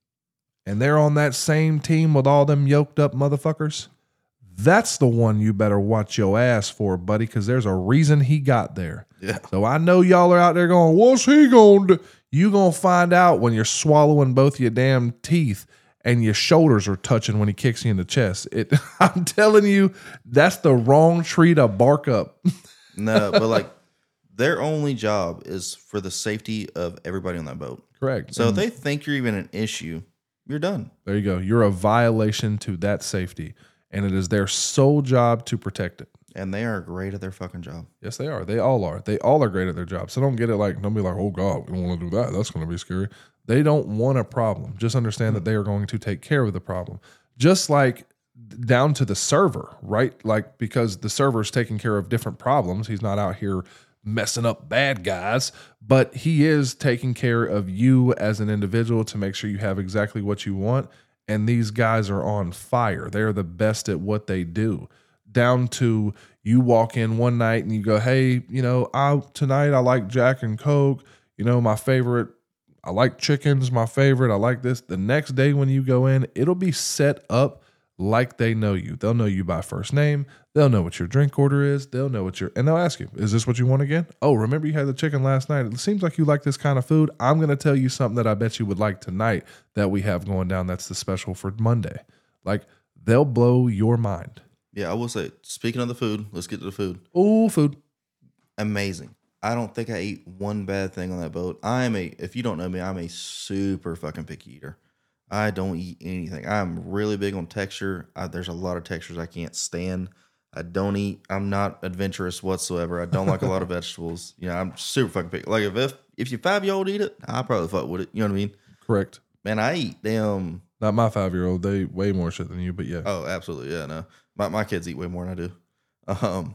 and they're on that same team with all them yoked up motherfuckers, that's the one you better watch your ass for, buddy, because there's a reason he got there. Yeah. So I know y'all are out there going, what's he going to do? You going to find out when you're swallowing both your damn teeth and your shoulders are touching when he kicks you in the chest. It, I'm telling you, that's the wrong tree to bark up. No, but like their only job is for the safety of everybody on that boat. Correct. So And if they think you're even an issue, you're done. there you go. You're a violation to that safety, and it is their sole job to protect it. And they are great at their fucking job. Yes, they are. They all are. They all are great at their job. So don't get it like, don't be like, oh God, we don't want to do that. That's going to be scary. They don't want a problem. Just understand that they are going to take care of the problem. Just like down to the server, right? Like, because the server is taking care of different problems. He's not out here messing up bad guys, but he is taking care of you as an individual to make sure you have exactly what you want. And these guys are on fire. They're the best at what they do. Down to you walk in one night and you go, hey, you know, I tonight I like Jack and Coke. You know, my favorite, I like chickens, my favorite. I like this. The next day when you go in, it'll be set up like they know you. They'll know you by first name. They'll know what your drink order is. They'll know what your, and they'll ask you, is this what you want again? Oh, remember you had the chicken last night. It seems like you like this kind of food. I'm going to tell you something that I bet you would like tonight that we have going down. That's the special for Monday. Like, they'll blow your mind. Yeah, I will say, speaking of the food, let's get to the food. Oh, food. Amazing. I don't think I ate one bad thing on that boat. I am a, if you don't know me, I'm a super fucking picky eater. I don't eat anything. I'm really big on texture. I, there's a lot of textures I can't stand. I don't eat. I'm not adventurous whatsoever. I don't like a lot of vegetables. You know, I'm super fucking picky. Like if if, if your five year old eat it, I probably fuck with it. You know what I mean? Correct. Man, I eat damn. Not my five-year-old. They way more shit than you, but yeah. Oh, absolutely. Yeah, no. My my kids eat way more than I do. Um,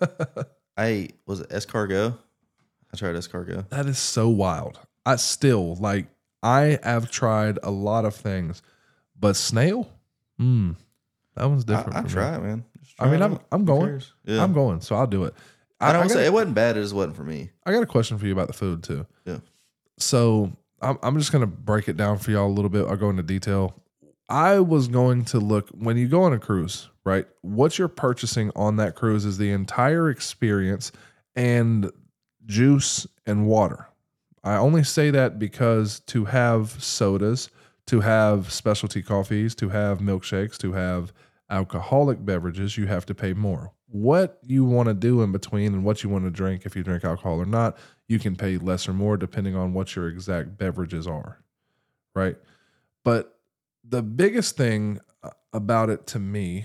I ate, was it escargot? I tried escargot. That is so wild. I still, like, I have tried a lot of things, but snail? Hmm. That one's different. I, I for try me. it, man. I mean, I'm it. I'm Who going. cares? Yeah. I'm going, so I'll do it. I don't I say got, it wasn't bad. It just wasn't for me. I got a question for you about the food, too. Yeah. So I'm, I'm just going to break it down for y'all a little bit. I'll go into detail. I was going to look, when you go on a cruise, right, what you're purchasing on that cruise is the entire experience and juice and water. I only say that because to have sodas, to have specialty coffees, to have milkshakes, to have alcoholic beverages, you have to pay more. What you want to do in between and what you want to drink, if you drink alcohol or not, you can pay less or more depending on what your exact beverages are, right? But the biggest thing about it to me.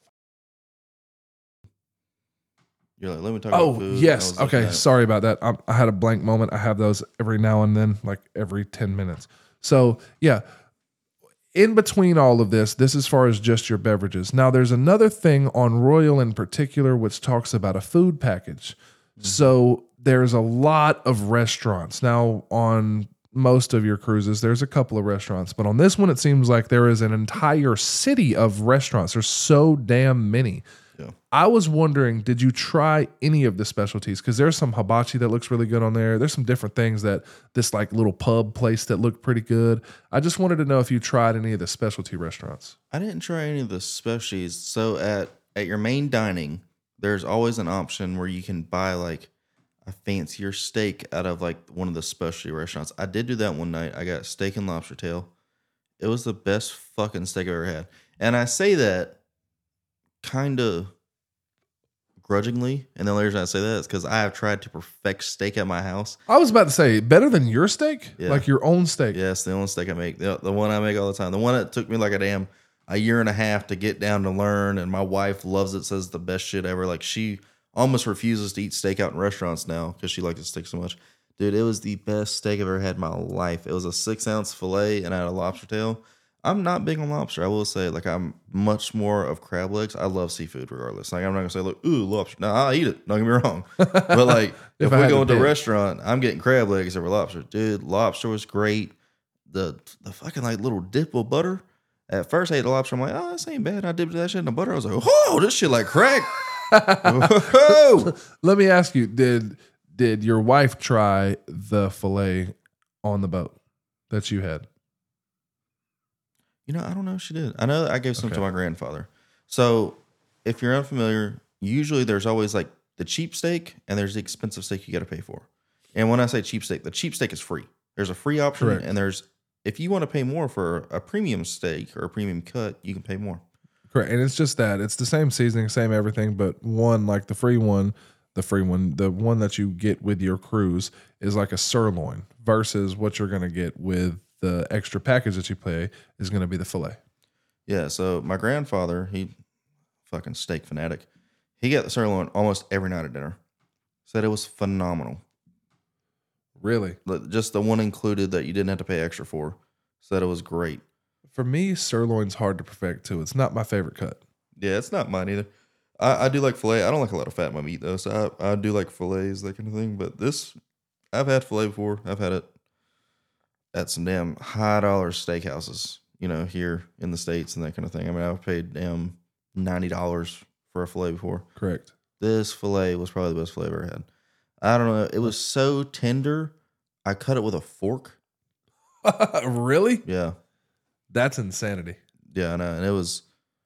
You're like, let me talk Oh, about food. yes. Okay. Sorry about that. I, I had a blank moment. I have those every now and then, like every ten minutes. So, yeah. In between all of this, this as far as just your beverages. Now, there's another thing on Royal in particular, which talks about a food package. Mm-hmm. So there's a lot of restaurants. Now, on most of your cruises, there's a couple of restaurants, but on this one, it seems like there is an entire city of restaurants. There's so damn many. Yeah. I was wondering, did you try any of the specialties? Because there's some hibachi that looks really good on there. There's some different things that this like little pub place that looked pretty good. I just wanted to know if you tried any of the specialty restaurants. I didn't try any of the specialties. So at, at your main dining, there's always an option where you can buy like a fancier steak out of like one of the specialty restaurants. I did do that one night. I got steak and lobster tail. It was the best fucking steak I've ever had. And I say that kind of grudgingly, and the only reason I say that is because I have tried to perfect steak at my house. I was about to say, better than your steak? Yeah. Like your own steak? Yes, the only steak I make. The, the one I make all the time. The one that took me like a damn a year and a half to get down to learn, and my wife loves it, says it's the best shit ever. Like, she almost refuses to eat steak out in restaurants now because she likes the steak so much. Dude, it was the best steak I've ever had in my life. It was a six ounce filet, and I had a lobster tail. I'm not big on lobster. I will say, like, I'm much more of crab legs. I love seafood regardless. Like, I'm not gonna say, like, ooh, lobster. No, I'll eat it. Don't get me wrong. But like, if, If I we had go to into a pick. restaurant, I'm getting crab legs over lobster. Dude, lobster was great. The the fucking like little dip of butter. At first, I ate the lobster. I'm like, oh, this ain't bad. I dipped that shit in the butter. I was like, oh, this shit like crack. Whoa. Let me ask you: Did did your wife try the fillet on the boat that you had? You know, I don't know if she did. I know I gave some Okay. to my grandfather. So if you're unfamiliar, usually there's always like the cheap steak and there's the expensive steak you got to pay for. And when I say cheap steak, the cheap steak is free. There's a free option. Correct. And there's, if you want to pay more for a premium steak or a premium cut, you can pay more. Correct, and it's just that it's the same seasoning, same everything, but one like the free one, the free one, the one that you get with your cruise is like a sirloin versus what you're going to get with the extra package that you pay is going to be the fillet. Yeah. So my grandfather, he fucking steak fanatic. He got the sirloin almost every night at dinner. Said it was phenomenal. Really, Like, just the one included that you didn't have to pay extra for. Said it was great. for me, sirloin's hard to perfect too. It's not my favorite cut. Yeah, it's not mine either. I, I do like filet. I don't like a lot of fat in my meat though, so I, I do like fillets, that kind of thing. But this, I've had filet before. I've had it at some damn high dollar steakhouses, you know, here in the States and that kind of thing. I mean, I've paid damn ninety dollars for a filet before. Correct. This filet was probably the best filet I've ever had. I don't know. It was so tender. I cut it with a fork. Really? Yeah. That's insanity. Yeah, I know. And it was,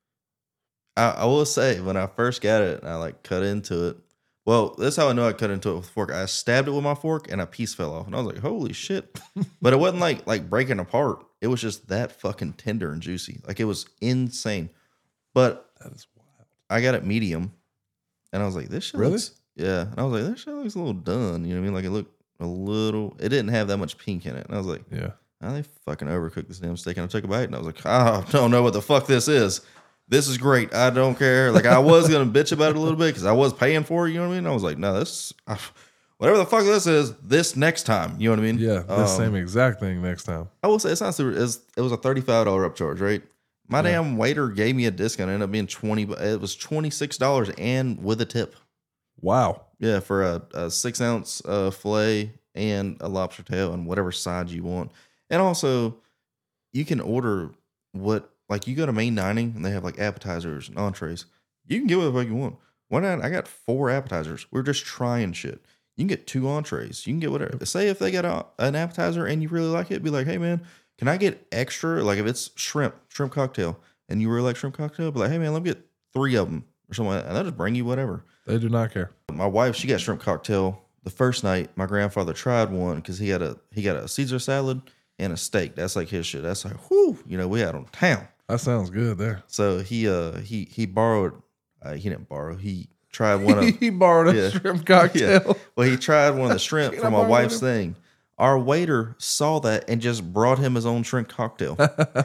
I, I will say, when I first got it and I like cut into it, well, that's how I know I cut into it with a fork. I stabbed it with my fork and a piece fell off. And I was like, holy shit. But it wasn't like like breaking apart. It was just that fucking tender and juicy. Like, it was insane. But That is wild. I got it medium. And I was like, this shit Really? looks, yeah. And I was like, this shit looks a little done. You know what I mean? Like, it looked a little, it didn't have that much pink in it. And I was like, Yeah. oh, they fucking overcooked this damn steak. And I took a bite and I was like, oh, I don't know what the fuck this is. This is great. I don't care. Like, I was going to bitch about it a little bit because I was paying for it. You know what I mean? I was like, no, this, I, whatever the fuck this is, this next time. You know what I mean? Yeah. The Um, same exact thing next time. I will say it's not super, it's, it was a thirty-five dollars upcharge, right? My Yeah. damn waiter gave me a discount. It ended up being twenty, it was twenty-six dollars and with a tip. Wow. Yeah, for a, a six ounce uh, filet and a lobster tail and whatever side you want. And also, you can order what, like, you go to main dining and they have like appetizers and entrees. You can get whatever you want. One night I got four appetizers. We're just trying shit. You can get two entrees. You can get whatever. Say if they got a, an appetizer and you really like it, be like, hey man, can I get extra? Like if it's shrimp, shrimp cocktail, and you really like shrimp cocktail, be like, hey man, let me get three of them or something like that. And they'll just bring you whatever. They do not care. My wife, she got shrimp cocktail the first night. My grandfather tried one because he had a he got a Caesar salad and a steak. That's like his shit. That's like, whoo, you know, we had on town. That sounds good there. So he uh he he borrowed. Uh, he didn't borrow. He tried one of. He borrowed a Yeah. shrimp cocktail. Well, he tried one of the shrimp Can for I my borrow wife's one? thing. Our waiter saw that and just brought him his own shrimp cocktail.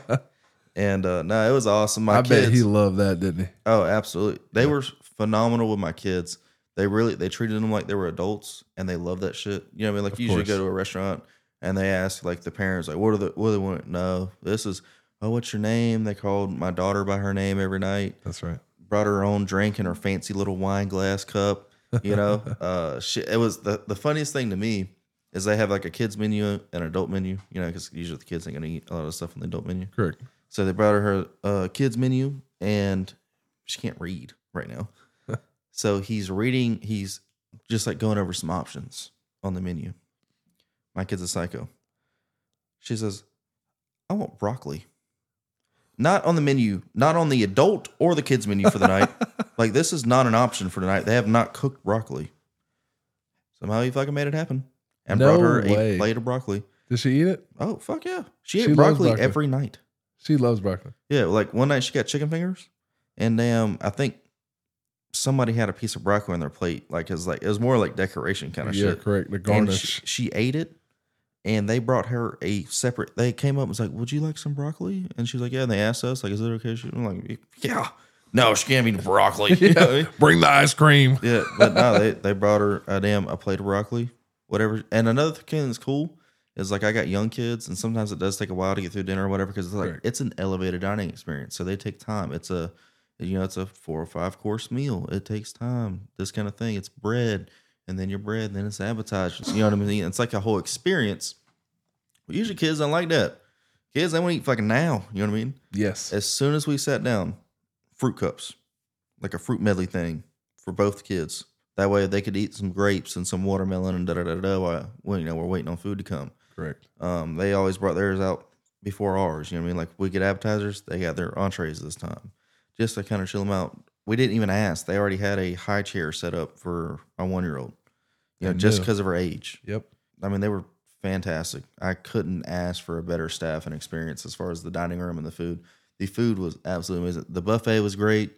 And uh no, it was awesome. My I kids, bet he loved that, didn't he? oh, absolutely. They were phenomenal with my kids. They really they treated them like they were adults, and they love that shit. You know what I mean? Like Of you usually course. go to a restaurant and they ask like the parents like, what are the what do they want? No, this is oh, what's your name? They called my daughter by her name every night. That's right. Brought her own drink in her fancy little wine glass cup. You know, uh, shit. It was the the funniest thing to me is they have like a kids menu and an adult menu. You know, because usually the kids ain't gonna eat a lot of stuff in the adult menu. Correct. So they brought her her uh, kids menu, and she can't read right now. So he's reading. He's just like going over some options on the menu. My kid's a psycho. She says, "I want broccoli." Not on the menu, not on the adult or the kids menu for the night. Like, this is not an option for tonight. They have not cooked broccoli. Somehow he fucking made it happen and No brought her way. a plate of broccoli. Did she eat it? Oh, fuck yeah. She, She ate loves broccoli, broccoli. every night. She loves broccoli. Yeah, like one night she got chicken fingers, and damn, I think somebody had a piece of broccoli on their plate. Like, it's like it was more like decoration kind of Yeah, shit. correct. The And garnish. she, she ate it, and they brought her a separate. They came up and was like, "Would you like some broccoli?" And she was like, "Yeah." And they asked us, like, "Is it okay?" She, I'm like, "Yeah." No, she can't eat broccoli. You know what I mean? Bring the ice cream. Yeah, but no, they they brought her a damn a plate of broccoli, whatever. And another thing that's cool is like I got young kids, and sometimes it does take a while to get through dinner or whatever because it's like Right. it's an elevated dining experience, so they take time. It's a you know it's a four or five course meal. It takes time. This kind of thing. It's bread, and then your bread, and then it's appetizers. You know what I mean? It's like a whole experience. Well, usually kids don't like that. Kids, they want to eat fucking now. You know what I mean? Yes. As soon as we sat down, fruit cups, like a fruit medley thing for both kids. That way they could eat some grapes and some watermelon and da da da da while well, you know, we're waiting on food to come. Correct. Um, they always brought theirs out before ours. You know what I mean? Like we get appetizers, they got their entrees this time, just to kind of chill them out. We didn't even ask; they already had a high chair set up for my one year old. You know, They just knew. because of her age. Yep. I mean, they were fantastic. I couldn't ask for a better staff and experience as far as the dining room and the food. The food was absolutely amazing. The buffet was great.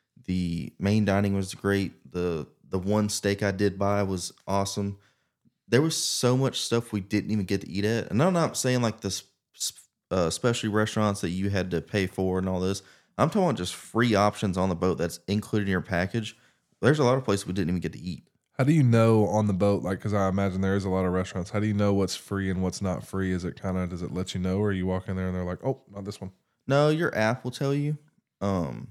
The main dining was great. The the one steak I did buy was awesome. There was so much stuff we didn't even get to eat at. And I'm not saying like the uh, specialty restaurants that you had to pay for and all this. I'm talking about just free options on the boat that's included in your package. There's a lot of places we didn't even get to eat. How do you know on the boat? Like, because I imagine there is a lot of restaurants. How do you know what's free and what's not free? Is it kind of, does it let you know, or you walk in there and they're like, oh, not this one? No, your app will tell you. Um,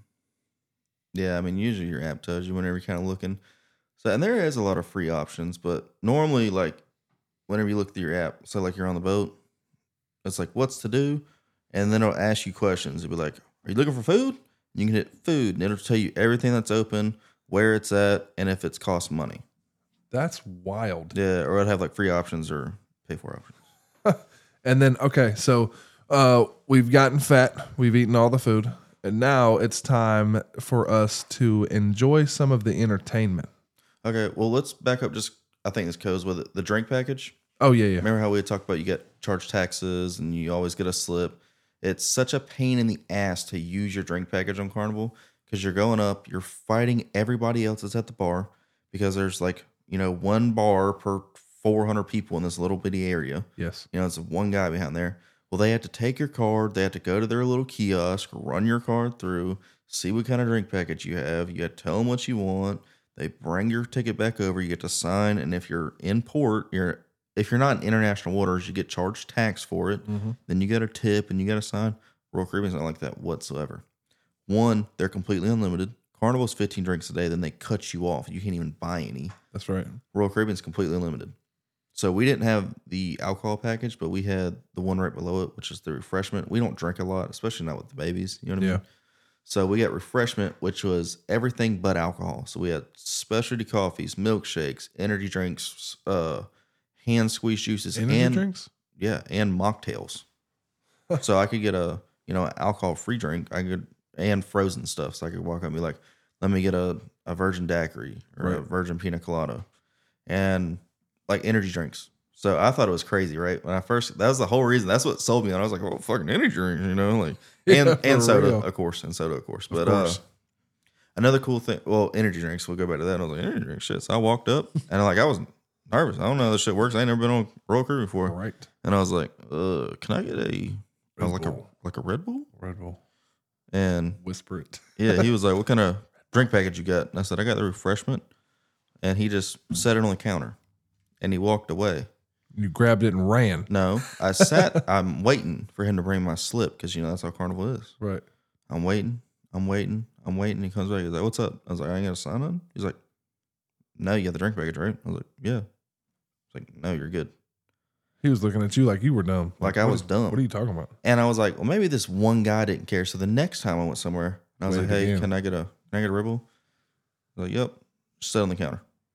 yeah, I mean, usually your app tells you whenever you're kind of looking. So, and there is a lot of free options, but normally, like, whenever you look through your app, so like you're on the boat, it's like, what's to do? And then it'll ask you questions. It'll be like, are you looking for food? You can hit food, and it'll tell you everything that's open, where it's at, and if it's cost money. That's wild. Yeah, or it'll have like free options or pay for options. And then, okay, so uh, we've gotten fat. We've eaten all the food. And now it's time for us to enjoy some of the entertainment. Okay, well, let's back up just, I think this goes with it. The drink package. Oh, yeah, yeah. Remember how we had talked about you get charged taxes and you always get a slip? It's such a pain in the ass to use your drink package on Carnival because you're going up, you're fighting everybody else that's at the bar because there's like, you know, one bar per four hundred people in this little bitty area. Yes. You know, it's one guy behind there. Well, they have to take your card. They have to go to their little kiosk, run your card through, see what kind of drink package you have. You got to tell them what you want. They bring your ticket back over. You get to sign. And if you're in port, you're if you're not in international waters, you get charged tax for it. Mm-hmm. Then you got a tip and you got to sign. Royal Caribbean's not like that whatsoever. One, they're completely unlimited. Carnival's fifteen drinks a day. Then they cut you off. You can't even buy any. That's right. Royal Caribbean's completely unlimited. So we didn't have the alcohol package, but we had the one right below it, which is the refreshment. We don't drink a lot, especially not with the babies. You know what I Yeah. mean? So we got refreshment, which was everything but alcohol. So we had specialty coffees, milkshakes, energy drinks, uh, hand squeezed juices, Energy and drinks? yeah, and mocktails. So I could get a you know alcohol free drink. I could and frozen stuff. So I could walk up and be like, let me get a, a virgin daiquiri or a Right. virgin pina colada, and like energy drinks. So I thought it was crazy, right? When I first, that was the whole reason. That's what sold me on. I was like, well, fucking energy drink, you know, like and Yeah, and for soda, real. of course, and soda, of course. Of But course. uh, another cool thing, well, energy drinks. We'll go back to that. And I was like, energy drink, shit. So I walked up and like I was nervous. I don't know how this shit works. I ain't never been on Royal Caribbean before. Right. And I was like, uh, can I get a, I was Red like a Bull. like a Red Bull? Red Bull. And Whisper it. yeah, he was like, what kind of drink package you got? And I said, I got the refreshment. And he just set it on the counter and he walked away. You grabbed it and ran. No, I sat, I'm waiting for him to bring my slip because, you know, that's how Carnival is. Right. I'm waiting, I'm waiting, I'm waiting. He comes back. He's like, what's up? I was like, I ain't got to sign on. He's like, no, you got the drink package, right? I was like, yeah. He's like, no, you're good. He was looking at you like you were dumb. Like I what was is- dumb. What are you talking about? And I was like, well, maybe this one guy didn't care. So the next time I went somewhere, and I was Played like, the hey, game. can I get a can I get a Red Bull? He's like, yep. Just sit on the counter.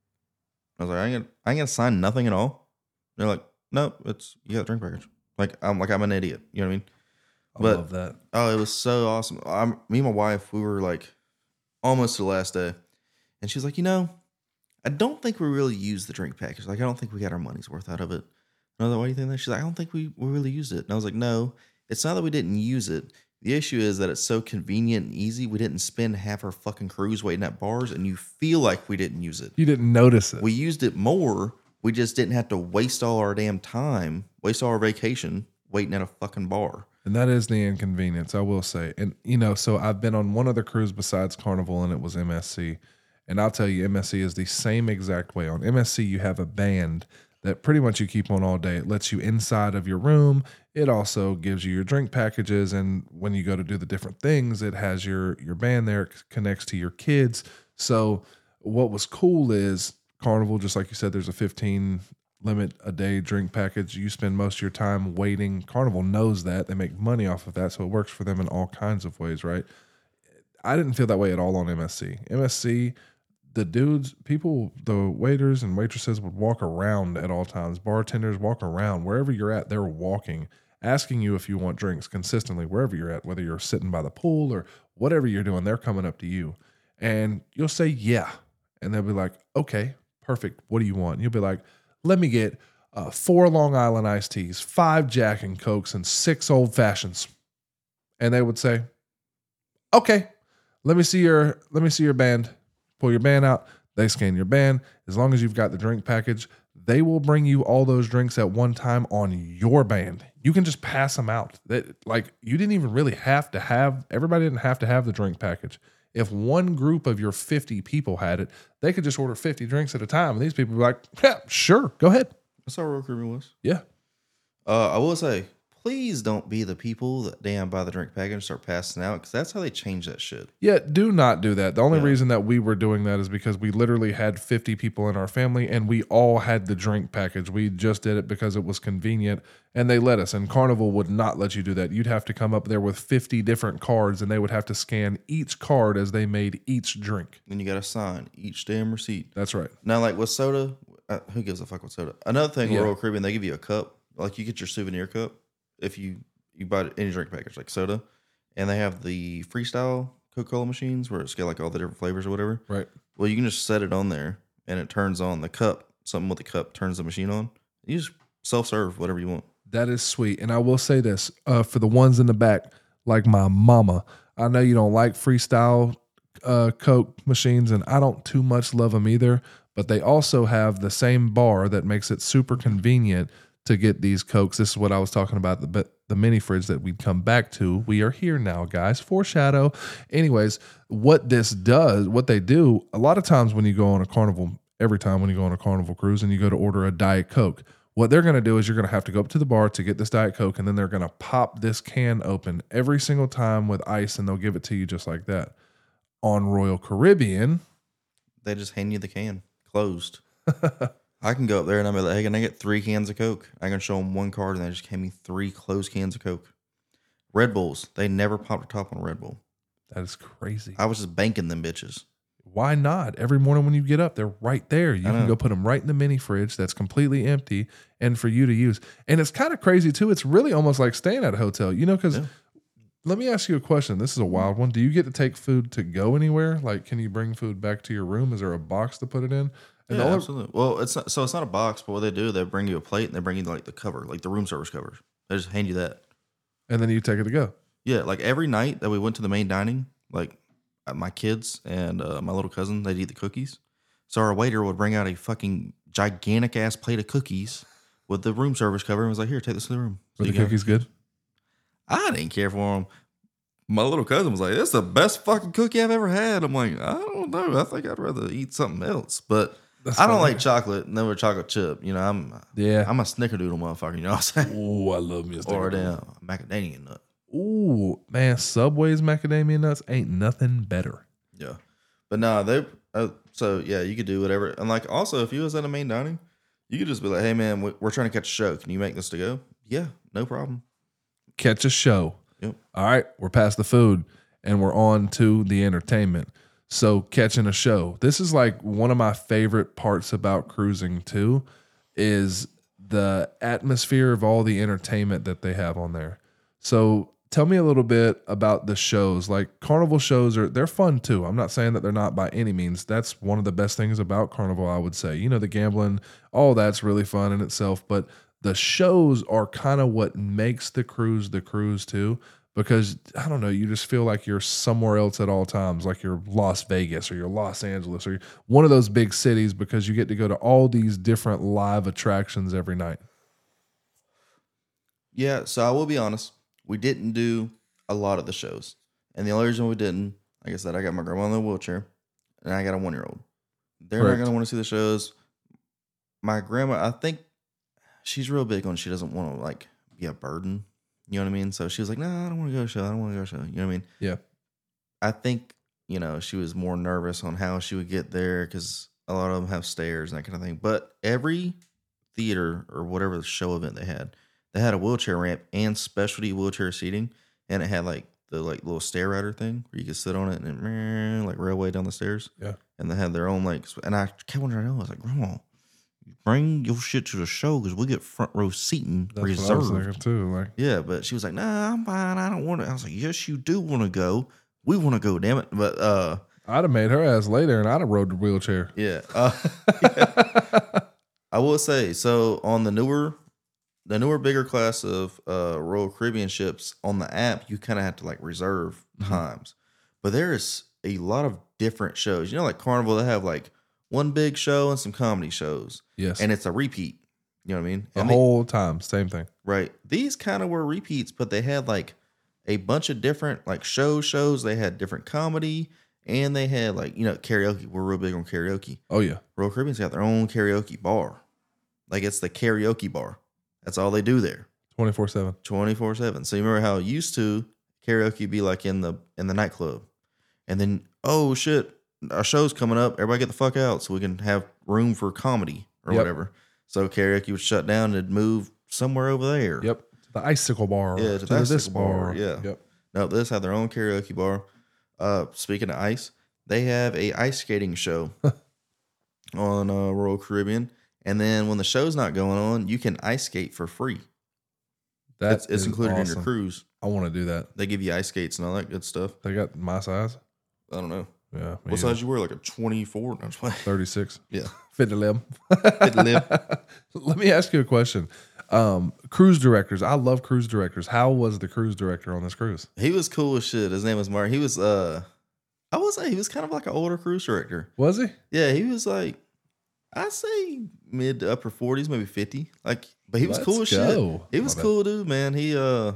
I was like, I ain't gonna, I ain't gonna sign nothing at all. They're like, nope, it's you got a drink package. Like I'm like I'm an idiot. You know what I mean? I But- love that. Oh, it was so awesome. I'm me and my wife, we were like almost to the last day. And she's like, you know, I don't think we really used the drink package. Like, I don't think we got our money's worth out of it. And I was like, why do you think that? She's like, I don't think we, we really used it. And I was like, no, it's not that we didn't use it. The issue is that it's so convenient and easy. We didn't spend half our fucking cruise waiting at bars, and you feel like we didn't use it. You didn't notice it. We used it more. We just didn't have to waste all our damn time, waste all our vacation waiting at a fucking bar. And that is the inconvenience, I will say. And, you know, so I've been on one other cruise besides Carnival, and it was M S C. And I'll tell you, M S C is the same exact way. On M S C, you have a band that pretty much you keep on all day. It lets you inside of your room. It also gives you your drink packages, and when you go to do the different things, it has your your band there. It connects to your kids. So what was cool is Carnival, just like you said, there's a fifteen limit a day drink package. You spend most of your time waiting. Carnival knows that. They make money off of that, so it works for them in all kinds of ways, right? I didn't feel that way at all on M S C. M S C, the dudes, people, the waiters and waitresses would walk around at all times. Bartenders walk around. Wherever you're at, they're walking, asking you if you want drinks consistently, wherever you're at, whether you're sitting by the pool or whatever you're doing, they're coming up to you. And you'll say, yeah. And they'll be like, okay, perfect. What do you want? And you'll be like, let me get uh, four Long Island iced teas, five Jack and Cokes, and six old fashions. And they would say, okay, let me see your let me see your band. Pull your band out. They scan your band. As long as you've got the drink package, they will bring you all those drinks at one time on your band. You can just pass them out. That, like, you didn't even really have to have, everybody didn't have to have the drink package. If one group of your fifty people had it, they could just order fifty drinks at a time. And these people would be like, yeah, sure, go ahead. That's how Royal Caribbean was. Yeah. Uh, I will say, please don't be the people that damn buy the drink package and start passing out, because that's how they change that shit. Yeah, do not do that. The only Yeah. reason that we were doing that is because we literally had fifty people in our family and we all had the drink package. We just did it because it was convenient and they let us. And Carnival would not let you do that. You'd have to come up there with fifty different cards and they would have to scan each card as they made each drink. Then you got to sign each damn receipt. That's right. Now, like with soda, uh, who gives a fuck with soda? Another thing, Yeah. Royal Caribbean, they give you a cup. Like you get your souvenir cup if you, you buy any drink package, like soda. And they have the freestyle Coca-Cola machines where it's got like all the different flavors or whatever. Right. Well, you can just set it on there and it turns on the cup. Something with the cup turns the machine on. You just self-serve whatever you want. That is sweet. And I will say this, uh, for the ones in the back, like my mama, I know you don't like freestyle uh, Coke machines, and I don't too much love them either, but they also have the same bar that makes it super convenient to get these Cokes. This is what I was talking about, the, the mini fridge that we'd come back to. We are here now, guys. Foreshadow. Anyways, what this does, what they do, a lot of times when you go on a Carnival, every time when you go on a Carnival cruise and you go to order a Diet Coke, what they're going to do is you're going to have to go up to the bar to get this Diet Coke, and then they're going to pop this can open every single time with ice, and they'll give it to you just like that. On Royal Caribbean, They just hand you the can closed. I can go up there and I'm like, hey, can I get three cans of Coke? I can show them one card and they just gave me three closed cans of Coke. Red Bulls, they never popped a top on a Red Bull. that is crazy. I was just banking them bitches. Why not? Every morning when you get up, they're right there. You I can know. go put them right in the mini fridge that's completely empty and for you to use. And it's kind of crazy too. It's really almost like staying at a hotel, you know, because Yeah. let me ask you a question. This is a wild one. Do you get to take food to go anywhere? Like, can you bring food back to your room? Is there a box to put it in? And Yeah, the only- absolutely. Well, it's not, so it's not a box, but what they do, they bring you a plate and they bring you like the cover, like the room service cover. They just hand you that. and then you take it to go. Yeah, like every night that we went to the main dining, like uh, my kids and uh, my little cousin, they'd eat the cookies. So our waiter would bring out a fucking gigantic ass plate of cookies with the room service cover and was like, here, take this to the room. So Were the you can- cookies good? I didn't care for them. My little cousin was like, "That's the best fucking cookie I've ever had." I'm like, I don't know. I think I'd rather eat something else. But That's I don't funny. like chocolate, never chocolate chip. You know, I'm Yeah. I'm a snickerdoodle motherfucker. You know what I'm saying? Ooh, I love me a Or a Snickers. damn macadamia nut. Ooh, man, Subway's macadamia nuts ain't nothing better. Yeah, but no, they. Uh, so yeah, you could do whatever. And like, also, if you was at a main dining, you could just be like, "Hey man, we- we're trying to catch a show. Can you make this to go?" Yeah, no problem. Catch a show. Yep. All right, we're past the food and we're on to the entertainment. So catching a show. This is like one of my favorite parts about cruising too, is the atmosphere of all the entertainment that they have on there. So tell me a little bit about the shows. Like Carnival shows are they're fun too. I'm not saying that they're not by any means. That's one of the best things about Carnival, I would say. You know, the gambling, all that's really fun in itself, but the shows are kind of what makes the cruise the cruise too, because I don't know, you just feel like you're somewhere else at all times, like you're Las Vegas or you're Los Angeles or you're one of those big cities, because you get to go to all these different live attractions every night. Yeah, so I will be honest, we didn't do a lot of the shows. And the only reason we didn't, like I said, I got my grandma in a wheelchair and I got a one year old. They're Correct. not going to want to see the shows. My grandma, I think she's real big on she doesn't want to like be a burden. You know what I mean? So she was like, no, nah, I don't want to go to show. I don't want to go to show. You know what I mean? Yeah. I think, you know, she was more nervous on how she would get there because a lot of them have stairs and that kind of thing. But every theater or whatever show event they had, they had a wheelchair ramp and specialty wheelchair seating. And it had like the like little stair rider thing where you could sit on it and then, like railway down the stairs. Yeah. And they had their own like, and I kept wondering, I was like, Grandma, bring your shit to the show because we get front row seating That's reserved. what I was thinking too. Like, yeah, but she was like, nah, I'm fine. I don't want to. I was like, yes, you do want to go. We want to go, damn it. But uh, I'd have made her ass lay there and I'd have rode the wheelchair. yeah. Uh, yeah. I will say, so on the newer, the newer, bigger class of uh, Royal Caribbean ships on the app, you kind of have to like reserve Mhm. times. But there is a lot of different shows. You know, like Carnival, they have like one big show and some comedy shows. Yes. And it's a repeat. You know what I mean? the And they- whole time, same thing. right. These kind of were repeats, but they had like a bunch of different like show shows. They had different comedy and they had like, you know, karaoke. We're real big on karaoke. Oh yeah. Royal Caribbean's got their own karaoke bar. Like it's the karaoke bar. That's all they do there. twenty-four seven. twenty-four seven. So you remember how it used to karaoke be like in the in the nightclub. And then, oh shit, our show's coming up. Everybody get the fuck out so we can have room for comedy or Yep. whatever. So karaoke would shut down and it'd move somewhere over there. Yep. The icicle bar. Yeah, to to the the icicle this bar, bar. yeah. Yep. No, this had their own karaoke bar. Uh, speaking of ice, they have a ice skating show on uh, Royal Caribbean. And then when the show's not going on, you can ice skate for free. That It's, it's is included in awesome. your cruise. I want to do that. They give you ice skates and all that good stuff. They got my size. I don't know. Yeah. me What either. size you wear? Like a twenty-four? No, I'm just playing. thirty-six. Yeah. Fit to limb. Fit to limb. Let me ask you a question. Um, cruise directors. I love cruise directors. How was the cruise director on this cruise? He was cool as shit. His name was Mark. He was, uh, I would say he was kind of like an older cruise director. Was he? Yeah, he was like, I'd say mid to upper forties, maybe fifty. Like, but he was Let's cool as go. shit. He was My bad. cool, dude, man. He, uh,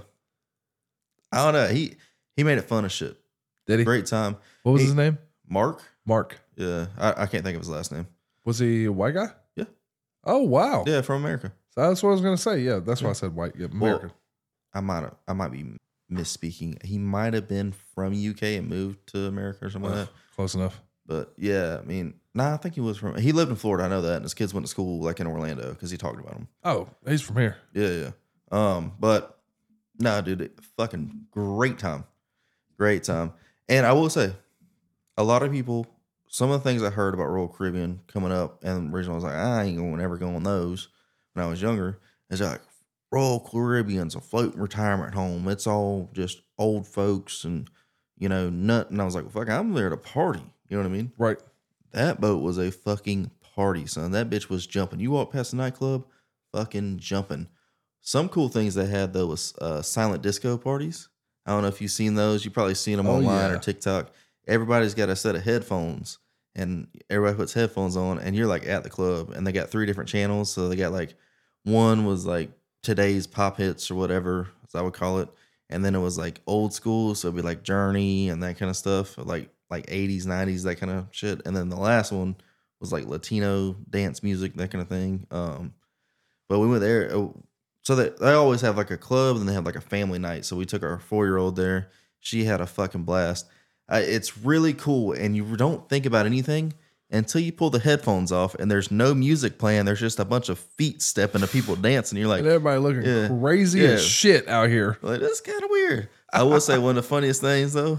I don't know. He, he made it fun as shit. Did he? Great time. What was He- his name? Mark? Mark. Yeah. I, I can't think of his last name. Was he a white guy? Yeah. Oh wow. Yeah, from America. So that's what I was gonna say. Yeah, that's why Yeah. I said white. Yeah, Well, American. I might have, I might be misspeaking. He might have been from U K and moved to America or something like Ugh, that. close enough. But yeah, I mean, nah, I think he was from, he lived in Florida. I know that. And his kids went to school like in Orlando because he talked about him. Oh, he's from here. Yeah, yeah. Um, but nah, dude, it- fucking great time. Great time. And I will say, a lot of people, some of the things I heard about Royal Caribbean coming up, and originally I was like, I ain't gonna never go on those when I was younger, is like Royal Caribbean's a floating retirement home. It's all just old folks and, you know, nut. And I was like, fuck, I'm there to party. You know what I mean? Right. That boat was a fucking party, son. That bitch was jumping. You walk past the nightclub, fucking jumping. Some cool things they had though was uh, silent disco parties. I don't know if you've seen those. You've probably seen them Oh, online yeah. or TikTok. Everybody's got a set of headphones, and everybody puts headphones on, and you're like at the club, and they got three different channels. So they got like one was like today's pop hits or whatever, as I would call it, and then it was like old school, so it'd be like Journey and that kind of stuff, like like eighties, nineties, that kind of shit. And then the last one was like Latino dance music, that kind of thing. Um, but we went there. oh, So they, they always have like a club and they have like a family night. So we took our four year old there. She had a fucking blast. Uh, it's really cool. And you don't think about anything until you pull the headphones off and there's no music playing. There's just a bunch of feet stepping to people dancing. You're like, And everybody looking Yeah. crazy Yeah. as shit out here. like that's kind of weird. I will say one of the funniest things though,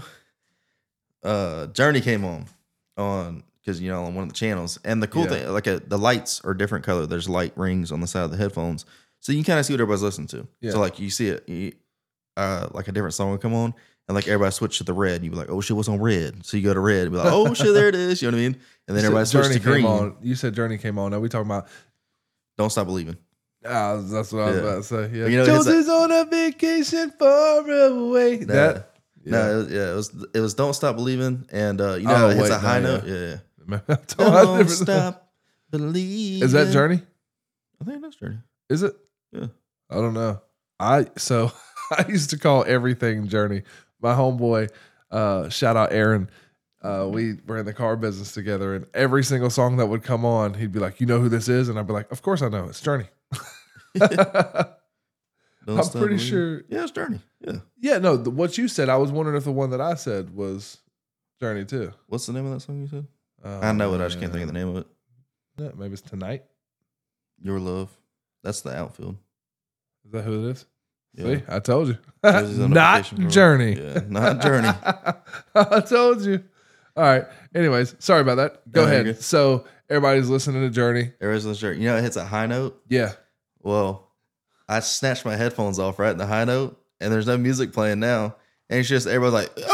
uh, Journey came on on because you know on one of the channels, and the cool Yeah. thing, like a, the lights are different color. There's light rings on the side of the headphones, so you can kind of see what everybody's listening to. Yeah. So like you see it, you, uh, like a different song will come on, and like everybody switch to the red. And you be like, oh shit, what's on red? So you go to red, and be like, oh shit, there it is. You know what I mean? And then You everybody said switch to Journey green. came on. You said Journey came on. Now we talking about. Don't stop believing. Ah, that's what I was Yeah. about to say. Yeah, You know, his- Josie's on a vacation far away. Nah. That. No, it was, yeah, it was it was don't stop believing, and uh, you know Oh, how it hits wait, a high no, note. Yeah, yeah. Yeah. Don't stop believing. Is that Journey? I think that's Journey. Is it? Yeah. I don't know. I so I used to call everything Journey. My homeboy, uh, shout out Aaron. Uh, we were in the car business together, and every single song that would come on, he'd be like, "You know who this is?" And I'd be like, "Of course I know. It's Journey." Don't I'm Stop pretty Believing. sure. Yeah, it's Journey. Yeah. Yeah, no, the, what you said, I was wondering if the one that I said was Journey too. What's the name of that song you said? Oh, I know it. I just can't think of the man. name of it. Yeah, maybe it's Tonight. Your Love. That's the outfield. Is that who it is? Yeah. See, I told you. Josie's on Not vacation for a- Journey. Yeah, not Journey. I told you. All right. Anyways, sorry about that. Go No, you're ahead. good. So everybody's listening to Journey. Arizona's Journey. You know, it hits a high note. Yeah. Well, I snatched my headphones off right in the high note, and there's no music playing now. And it's just everybody's like,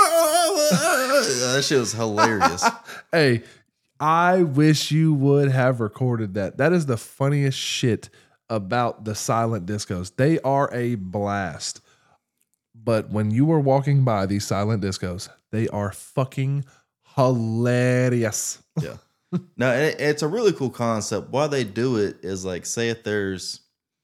that shit was hilarious. Hey, I wish you would have recorded that. That is the funniest shit about the silent discos. They are a blast. But when you were walking by these silent discos, they are fucking hilarious. Yeah. No, it, it's a really cool concept. Why they do it is like, say if there's,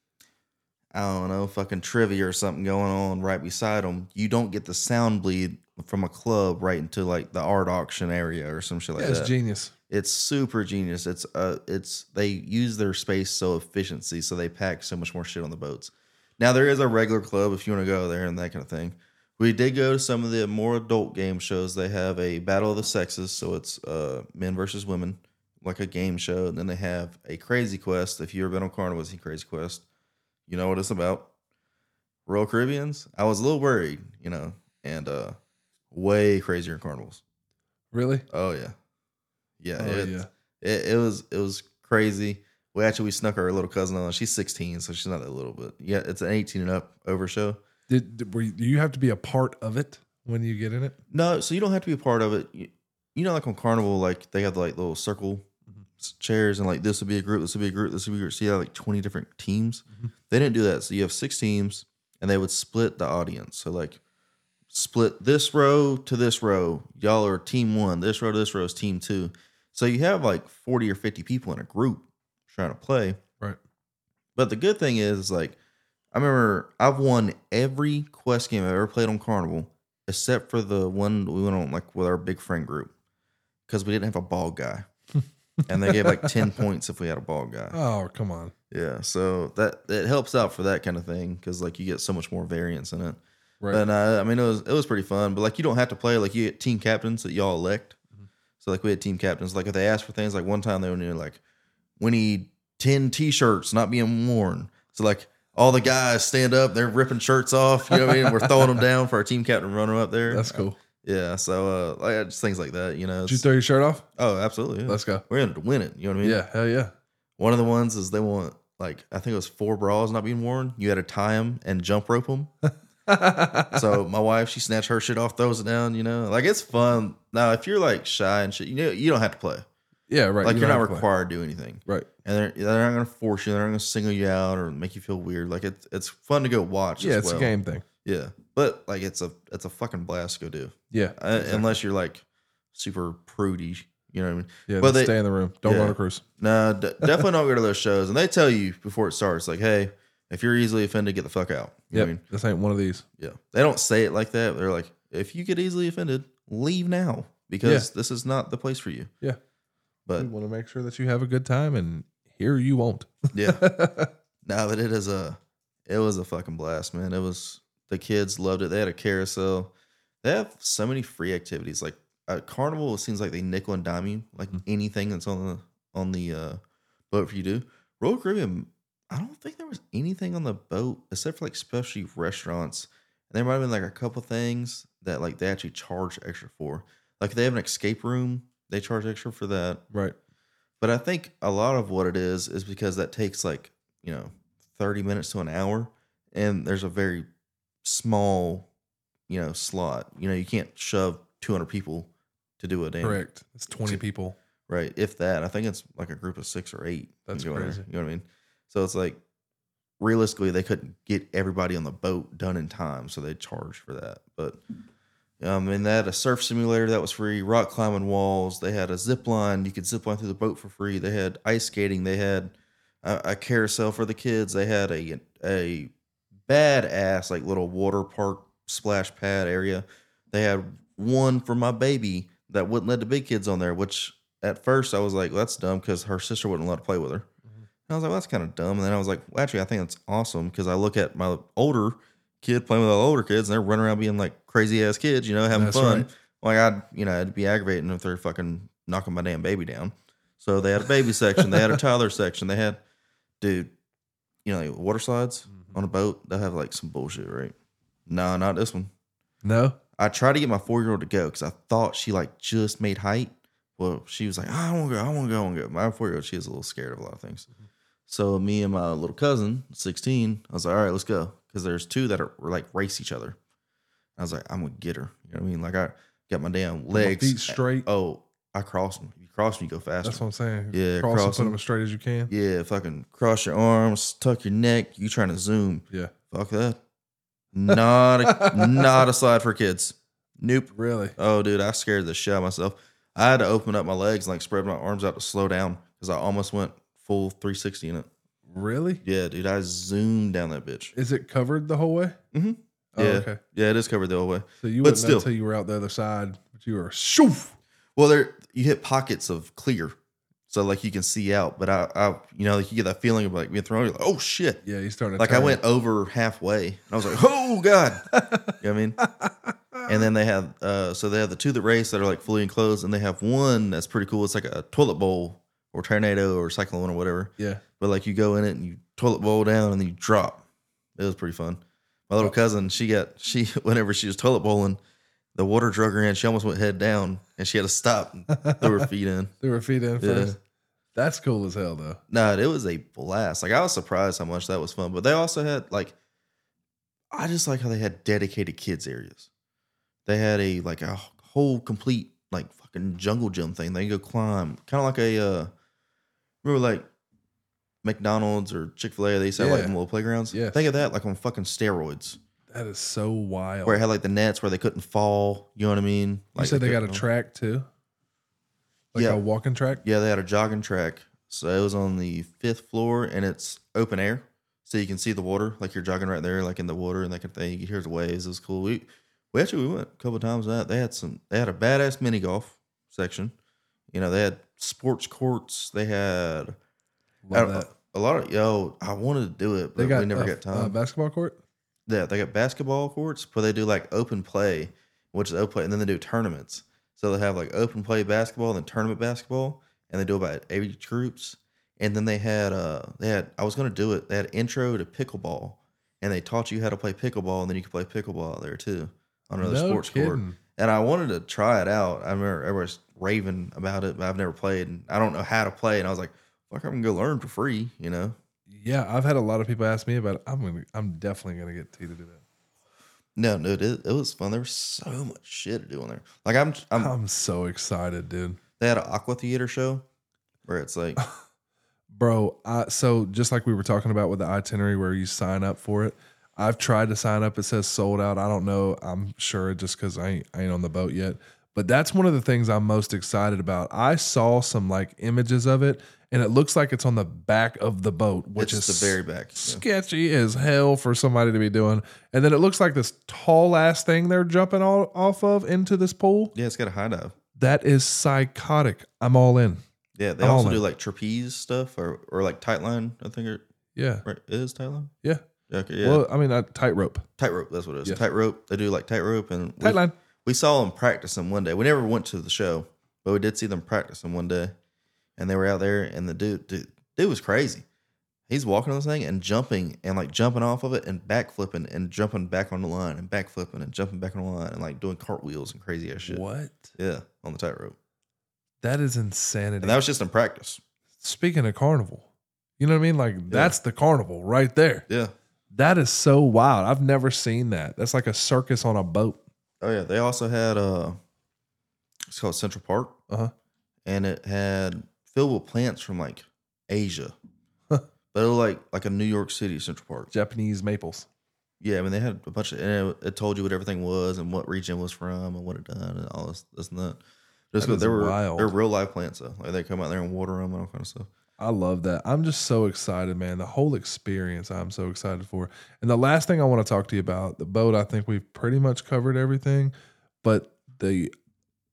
I don't know, fucking trivia or something going on right beside them, you don't get the sound bleed from a club right into like the art auction area or some shit like Yeah, it's that. genius. It's super genius. It's uh, it's they use their space so efficiency, so they pack so much more shit on the boats. Now there is a regular club if you want to go there and that kind of thing. We did go to some of the more adult game shows. They have a Battle of the Sexes, so it's uh, men versus women, like a game show. And then they have a Crazy Quest. If you've ever been on Carnival, see Crazy Quest, you know what it's about. Royal Caribbeans. I was a little worried, you know, and uh, way crazier in carnivals. Really? Oh yeah, yeah, Oh, it, yeah. It, it was it was crazy. We actually we snuck our little cousin on. She's sixteen, so she's not that little, but yeah, it's an eighteen and up over show. Did, did were you, do you have to be a part of it when you get in it? No, so you don't have to be a part of it. You, you know, like on Carnival, like they have like little circle chairs, and like this would be a group, this would be a group, this would be a group. So you have like twenty different teams. Mm-hmm. They didn't do that. So you have six teams, and they would split the audience. So like split this row to this row. Y'all are team one. This row to this row is team two. So you have like forty or fifty people in a group trying to play. Right. But the good thing is, like, I remember I've won every quest game I've ever played on Carnival, except for the one we went on like with our big friend group, because we didn't have a ball guy, and they gave like ten points if we had a ball guy. Oh, come on. Yeah, so that it helps out for that kind of thing because like you get so much more variance in it. Right. But uh, I mean, it was it was pretty fun. But like, you don't have to play. Like, you get team captains that y'all elect. Mm-hmm. So like, we had team captains. Like, if they asked for things, like one time they were near like, we need ten T-shirts not being worn. So like, all the guys stand up, they're ripping shirts off. You know what I mean? We're throwing them down for our team captain to run them up there. That's cool. Yeah. So uh, like just things like that. You know. Did you It's- throw your shirt off? oh, absolutely. Yeah. Let's go. We're in it to win it. You know what I mean? Yeah, hell yeah. One of the ones is they want, like, I think it was four bras not being worn. You had to tie them and jump rope them. So my wife, she snatched her shit off, throws it down, you know. Like, it's fun. Now, if you're like shy and shit, you know, you don't have to play. Yeah, right. Like, You you're don't not have to play. required to do anything. Right. And they're, they're not going to force you. They're not going to single you out or make you feel weird. Like, it's it's fun to go watch. Yeah, as it's well. a game thing. Yeah. But, like, it's a it's a fucking blast to go do. Yeah. Uh, exactly. Unless you're, like, super prudy. You know what I mean? Yeah, but then they- stay in the room. Don't go yeah. on a cruise. No, d- definitely don't go to those shows. And they tell you before it starts, like, hey, if you're easily offended, get the fuck out. You know Yep. what I mean? This ain't one of these. Yeah. They don't say it like that. They're like, if you get easily offended, leave now because this is not the place for you. Yeah. But We want to make sure that you have a good time, and here you won't. yeah, no, but it is a, it was a fucking blast, man. It was, the kids loved it. They had a carousel. They have so many free activities. Like at Carnival, it seems like they nickel and dime you, like Mhm. anything that's on the, on the uh, boat for you to do. Royal Caribbean, I don't think there was anything on the boat except for like specialty restaurants. And there might have been like a couple things that like they actually charge extra for. Like if they have an escape room, they charge extra for that. Right. But I think a lot of what it is is because that takes like, you know, thirty minutes to an hour. And there's a very small, you know, slot. You know, you can't shove two hundred people to do a damn. Correct. It's twenty people. Right. If that, I think it's like a group of six or eight. That's can go in there, crazy. You know what I mean? So it's like, realistically, they couldn't get everybody on the boat done in time. So they charged for that. But, um, and they had a surf simulator that was free, rock climbing walls. They had a zip line. You could zip line through the boat for free. They had ice skating. They had a, a carousel for the kids. They had a, a badass, like, little water park splash pad area. They had one for my baby that wouldn't let the big kids on there, which at first I was like, well, that's dumb because her sister wouldn't let her play with her. I was like, well, that's kind of dumb. And then I was like, well, actually, I think that's awesome because I look at my older kid playing with all the older kids and they're running around being like crazy ass kids, you know, having That's fun. right. Like, I'd, you know, it'd be aggravating if they're fucking knocking my damn baby down. So they had a baby section, they had a toddler section, they had, dude, you know, like water slides Mhm. on a boat. They have like some bullshit, right? No, not this one. No? I tried to get my four year old to go because I thought she like just made height. Well, she was like, I want to go, I want to go, I want to go. My four year old, she is a little scared of a lot of things. Mhm. So me and my little cousin, sixteen, I was like, all right, let's go. Because there's two that are, were like race each other. I was like, I'm going to get her. You know what I mean? Like I got my damn legs. My feet straight. Oh, I cross them. If you cross them, you go faster. That's what I'm saying. Yeah, Cross, cross and put them. them as straight as you can. Yeah, fucking cross your arms, tuck your neck. You trying to zoom. Yeah. Fuck that. Not a, not a slide for kids. Nope. Really? Oh, dude, I scared the shit out of myself. I had to open up my legs and like spread my arms out to slow down because I almost went full three sixty in it. Really? Yeah, dude, I zoomed down that bitch. Is it covered the whole way? Mm-hmm. Oh, Yeah, okay. yeah, it is covered the whole way. So you But wouldn't know still. until you were out the other side, but you were shoof. Well, there you hit pockets of clear, so like you can see out. But I, I you know, like you get that feeling of like being thrown. You're like, oh shit! Yeah, you started. Like I went over halfway, and I was like, oh god. You know what I mean? And then they have, uh, so they have the two that race that are like fully enclosed, and they have one that's pretty cool. It's like a toilet bowl or tornado or cyclone or whatever. Yeah. But like you go in it and you toilet bowl down and then you drop. It was pretty fun. My little cousin, she got, she, whenever she was toilet bowling, the water drug her in. She almost went head down and she had to stop and throw her feet in. They were feet in Yeah. first. That's cool as hell, though. No, it was a blast. Like I was surprised how much that was fun. But they also had like, I just like how they had dedicated kids areas. They had a like a whole complete like fucking jungle gym thing. They can go climb, kind of like a uh, remember like McDonald's or Chick-fil-A. They used to have like Yeah. them little playgrounds. Yes. Think of that like on fucking steroids, That is so wild. where it had like the nets where they couldn't fall. You know what I mean? You Like said they got a couldn't- track too, like Yeah. a walking track. Yeah, they had a jogging track. So it was on the fifth floor and it's open air. So you can see the water, like you're jogging right there, like in the water and that kind of thing. You can hear the waves. It was cool. We we actually we went a couple of times. That they had some. They had a badass mini golf section. You know, they had sports courts. They had Love a, that. a lot of yo. I wanted to do it, but They got we never a, got time. a basketball court. Yeah, they got basketball courts, but they do like open play, which is open play, and then they do tournaments. So they have like open play basketball and then tournament basketball, and they do about eight groups. And then they had uh they had I was gonna do it. They had intro to pickleball, and they taught you how to play pickleball, and then you could play pickleball out there too on another No sports court. kidding. And I wanted to try it out. I remember everyone's raving about it, but I've never played, and I don't know how to play. And I was like, "Fuck, I'm gonna go learn for free," you know. Yeah, I've had a lot of people ask me about it. I'm gonna, I'm definitely gonna get T to do that. No, no, it, it was fun. There was so much shit to do in there. Like I'm, I'm I'm so excited, dude. they had an aqua theater show where it's like, Bro, I, so just like we were talking about with the itinerary where you sign up for it, I've tried to sign up. It says sold out. I don't know. I'm sure just because I ain't, I ain't on the boat yet. But that's one of the things I'm most excited about. I saw some like images of it, and it looks like it's on the back of the boat, which it's is the very back. Yeah. sketchy as hell for somebody to be doing. And then it looks like this tall ass thing they're jumping all, off of into this pool. Yeah, it's got a high dive. That is psychotic. I'm all in. Yeah, they I'm all also in. do like trapeze stuff or or like tight line. I think it Yeah. right it is tight line. Yeah. Yeah, okay, yeah. Well, I mean, a tightrope. Tightrope. That's what it is. Yes. Tightrope. They do like tightrope and we, Tight line. we saw them practice them one day. We never went to the show, but we did see them practice them one day, and they were out there. And the dude, dude, dude was crazy. He's walking on this thing and jumping and like jumping off of it and backflipping and jumping back on the line and backflipping and jumping back on the line and like doing cartwheels and crazy ass shit. What? Yeah, on the tightrope. That is insanity. And that was just in practice. Speaking of carnival, you know what I mean? Like, that's the carnival right there. Yeah. That is so wild. I've never seen that. That's like a circus on a boat. Oh yeah. They also had uh, it's called Central Park, Uh huh. and it had filled with plants from like Asia, Huh. but it was like like a New York City Central Park. Japanese maples. Yeah, I mean they had a bunch of, and it, it told you what everything was and what region it was from and what it done and all this, this and that. Just That because they is were wild. they're real live plants though. Like they come out there and water them and all kind of stuff. I love that. I'm just so excited, man. The whole experience I'm so excited for. And the last thing I want to talk to you about, the boat, I think we've pretty much covered everything. But the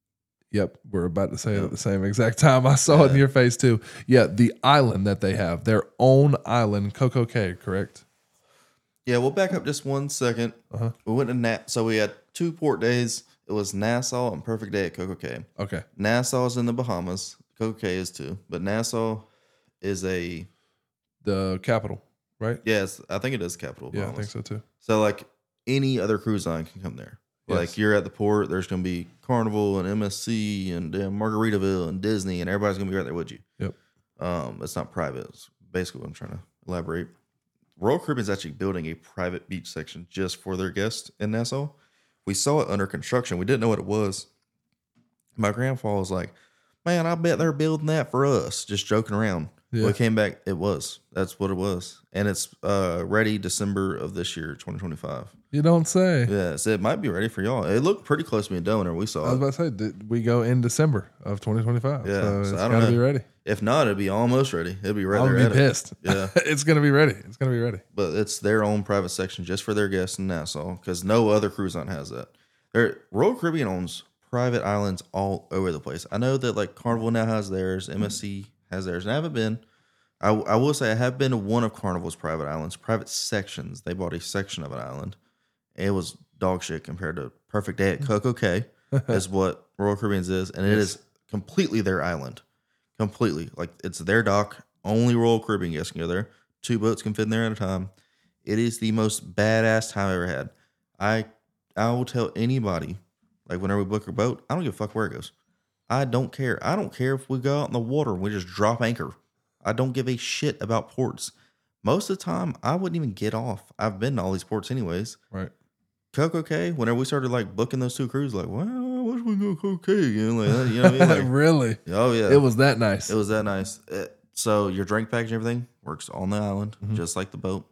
Yep, we're about to say it at the same exact time. I saw it in your face too. Yeah, the island that they have, their own island, Coco Cay, correct? Yeah, we'll back up just one second. Uh-huh. We went to Nat, so we had two port days. It was Nassau and Perfect Day at Coco Cay. Okay. Nassau is in the Bahamas. Coco Cay is too, but Nassau is a the capital, right? Yes, I think it is capital. Yeah, Bahamas. I think so too. So like any other cruise line can come there. Yes. Like you're at the port, there's going to be Carnival and M S C and damn Margaritaville and Disney, and everybody's going to be right there with you. Yep. Um, it's not private. It's basically what I'm trying to elaborate. Royal Caribbean is actually building a private beach section just for their guests in Nassau. We saw it under construction. We didn't know what it was. My grandpa was like, man, I bet they're building that for us. Just joking around. Yeah. We came back. It was. That's what it was. And it's uh, ready December of this year, twenty twenty-five. You don't say. Yeah, so it might be ready for y'all. It looked pretty close to being done when we saw I was it. about to say, did we go in December of twenty twenty-five? Yeah, so so it's I got don't to know. be ready. If not, it'd be almost ready. It'd be right I'm there gonna at be it. pissed. Yeah. It's gonna be ready. It's gonna be ready. But it's their own private section just for their guests in Nassau because no other cruise line has that. Their Royal Caribbean owns private islands all over the place. I know that like Carnival now has theirs, M S C has theirs, and I haven't been. I, I will say I have been to one of Carnival's private islands, private sections. They bought a section of an island. It was dog shit compared to Perfect Day at Coco Cay, is what Royal Caribbean's is, and it is completely their island, completely like it's their dock. Only Royal Caribbean guests can go there. Two boats can fit in there at a time. It is the most badass time I ever had. I I will tell anybody, like whenever we book a boat, I don't give a fuck where it goes. I don't care. I don't care if we go out in the water and we just drop anchor. I don't give a shit about ports. Most of the time, I wouldn't even get off. I've been to all these ports anyways. Right. Coco Cay, whenever we started like booking those two cruises, like, well, I wish we could go Coco Cay again. Like, that, you know what I mean? Like, really? Oh, yeah. It was that nice. It was that nice. It, so your drink package and everything works on the island, Mhm. just like the boat.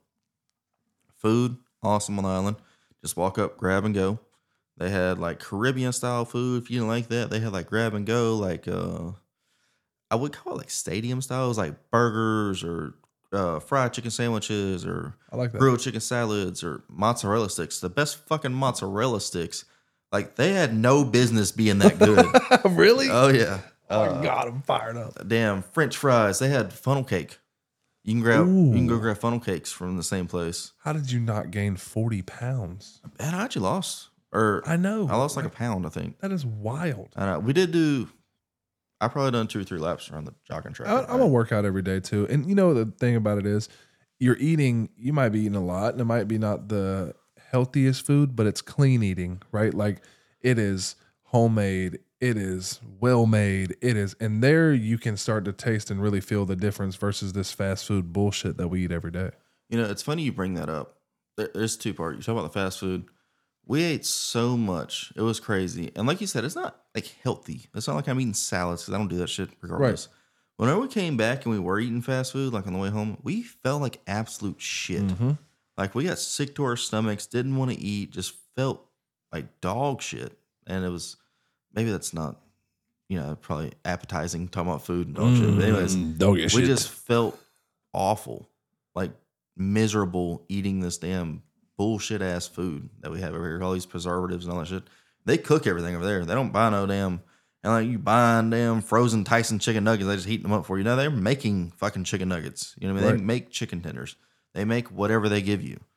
Food, awesome on the island. Just walk up, grab and go. They had like Caribbean style food. If you didn't like that, they had like grab and go, like uh, I would call it like stadium style. It was like burgers or uh, fried chicken sandwiches or I like that. grilled chicken salads or mozzarella sticks. The best fucking mozzarella sticks. Like they had no business being that good. Really? Oh yeah. Oh Uh, my God, I'm fired up. Damn, French fries. They had funnel cake. You can grab. Ooh. You can go grab funnel cakes from the same place. How did you not gain forty pounds? And I actually lost, or I know. I lost like a pound. I think. That is wild. I know. We did do. I probably done two or three laps around the jogging track. I, I'm gonna work out every day too. And you know the thing about it is, you're eating. You might be eating a lot, and it might be not the healthiest food, but it's clean eating, right? Like it is homemade. It is well made. It is, and there you can start to taste and really feel the difference versus this fast food bullshit that we eat every day. You know, it's funny you bring that up. There, there's two parts. You talk about the fast food. We ate so much. It was crazy. And like you said, it's not like healthy. It's not like I'm eating salads because I don't do that shit regardless. Right. Whenever we came back and we were eating fast food, like on the way home, we felt like absolute shit. Mm-hmm. Like we got sick to our stomachs, didn't want to eat, just felt like dog shit. And it was, maybe that's not, you know, probably appetizing, talking about food and dog shit. But anyways, Don't get we shit. just felt awful, like miserable eating this damn bullshit ass food that we have over here. All these preservatives and all that shit. They cook everything over there. They don't buy no damn, and like you buying damn frozen Tyson chicken nuggets. They just heat them up for you. No, they're making fucking chicken nuggets. You know what I mean? Right. They make chicken tenders. They make whatever they give you.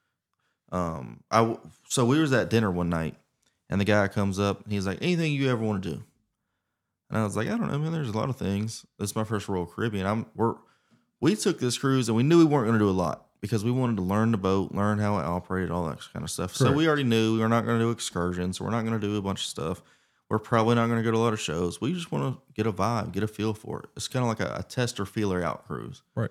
Um, I w- so we was at dinner one night, and the guy comes up and he's like, "Anything you ever want to do?" And I was like, "I don't know, man. There's a lot of things. This is my first Royal Caribbean. I'm we're we took this cruise and we knew we weren't going to do a lot because we wanted to learn the boat, learn how it operated, all that kind of stuff. So Correct. we already knew we were not going to do excursions. We're not going to do a bunch of stuff. We're probably not going to go to a lot of shows. We just want to get a vibe, get a feel for it. It's kind of like a, a test or feeler out cruise." Right.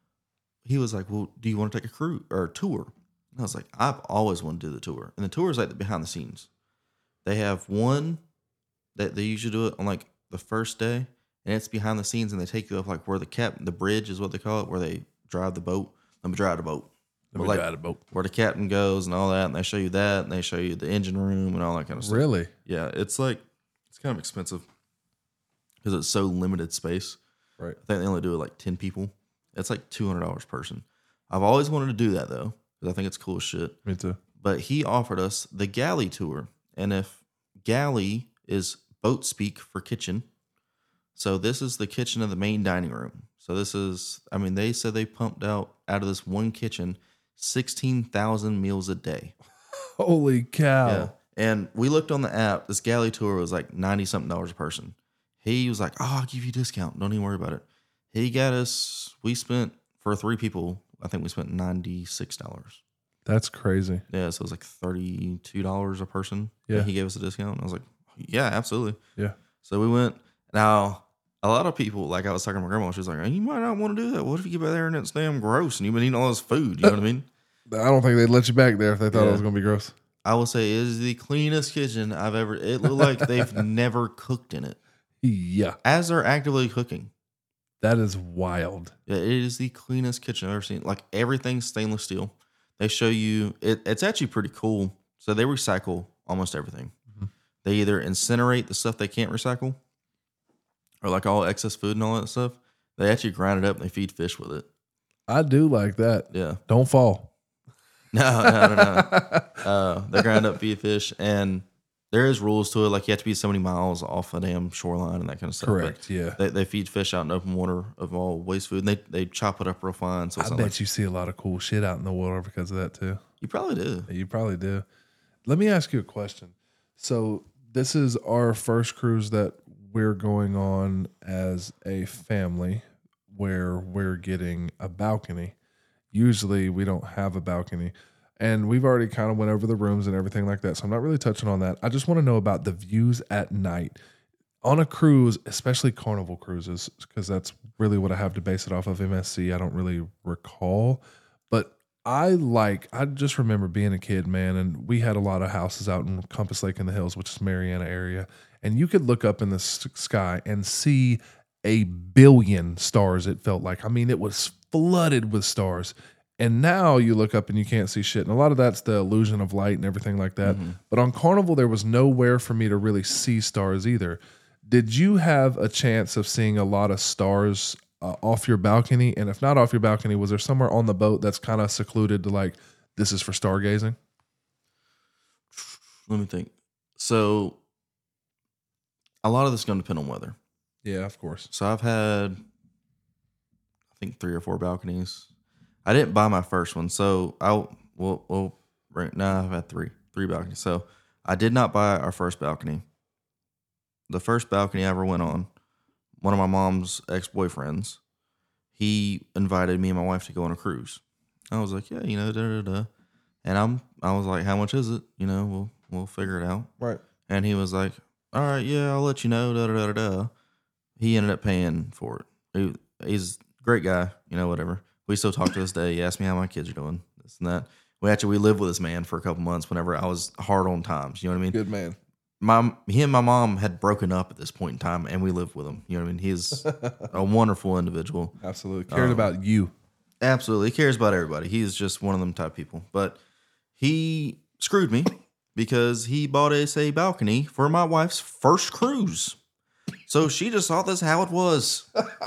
He was like, "Well, do you want to take a cruise or a tour?" And I was like, "I've always wanted to do the tour." And the tour is like the behind the scenes. They have one that they usually do it on like the first day, and it's behind the scenes, and they take you up like where the cap, the bridge is what they call it, where they drive the boat. Let me drive the boat. Let Or me like drive the boat. where the captain goes and all that, and they show you that, and they show you the engine room and all that kind of stuff. Really? Yeah, it's like it's kind of expensive because it's so limited space. Right. I think they only do it like ten people. It's like two hundred dollars per person. I've always wanted to do that though because I think it's cool as shit. Me too. But he offered us the galley tour, and if galley is boat speak for kitchen. So this is the kitchen of the main dining room. So this is, I mean, they said they pumped out out of this one kitchen sixteen thousand meals a day. Holy cow. Yeah. And we looked on the app. This galley tour was like ninety something dollars a person. He was like, oh, I'll give you a discount. Don't even worry about it. He got us, we spent, for three people, I think we spent ninety-six dollars. That's crazy. Yeah. So it was like thirty-two dollars a person. Yeah. And he gave us a discount. I was like, yeah, absolutely. Yeah. So we went. Now, a lot of people, like I was talking to my grandma, she was like, oh, you might not want to do that. What if you get back there and it's damn gross and you've been eating all this food? You know what I mean? I don't think they'd let you back there if they thought Yeah. it was going to be gross. I will say it is the cleanest kitchen I've ever, it looked like they've never cooked in it. Yeah. As they're actively cooking. That is wild. Yeah, it is the cleanest kitchen I've ever seen. Like everything's stainless steel. They show you, it, it's actually pretty cool. So they recycle almost everything. Mm-hmm. They either incinerate the stuff they can't recycle, or like all excess food and all that stuff. They actually grind it up and they feed fish with it. I do like that. Yeah. Don't fall. No, no, no, no. uh, they grind up, feed fish, and there is rules to it. Like you have to be so many miles off a damn shoreline and that kind of stuff. Correct. But Yeah. They, they feed fish out in open water of all waste food, and they, they chop it up real fine. So I it's bet not like, you see a lot of cool shit out in the water because of that too. you probably do. You probably do. Let me ask you a question. So this is our first cruise that we're going on as a family where we're getting a balcony. Usually we don't have a balcony. And we've already kind of went over the rooms and everything like that. So I'm not really touching on that. I just want to know about the views at night. On a cruise, especially Carnival cruises, because that's really what I have to base it off of. M S C, I don't really recall. But I like, I just remember being a kid, man, and we had a lot of houses out in Compass Lake in the Hills, which is Mariana area. And you could look up in the s- sky and see a billion stars, it felt like. I mean, it was flooded with stars. And now you look up and you can't see shit. And a lot of that's the illusion of light and everything like that. Mm-hmm. But on Carnival, there was nowhere for me to really see stars either. Did you have a chance of seeing a lot of stars uh, off your balcony? And if not off your balcony, was there somewhere on the boat that's kind of secluded to like, this is for stargazing? Let me think. So a lot of this is going to depend on weather. Yeah, of course. So I've had, I think, three or four balconies. I didn't buy my first one. So I, well, well right now I've had three, three balconies. So I did not buy our first balcony. The first balcony I ever went on, one of my mom's ex-boyfriends, he invited me and my wife to go on a cruise. I was like, yeah, you know, da da da. And I'm, I was like, how much is it? You know, we'll, we'll figure it out. Right. And he was like, all right, yeah, I'll let you know, da da da da. He ended up paying for it. He, he's a great guy, you know, whatever. We still talk to this day. He asked me how my kids are doing, this and that. We actually, we lived with this man for a couple months whenever I was hard on times. You know what I mean? Good man. My, he and my mom had broken up at this point in time, and we lived with him. You know what I mean? He's a wonderful individual. Absolutely. Cared Um, about you. Absolutely. He cares about everybody. He's just one of them type people. But he screwed me because he bought us a balcony for my wife's first cruise. So she just thought this how it was.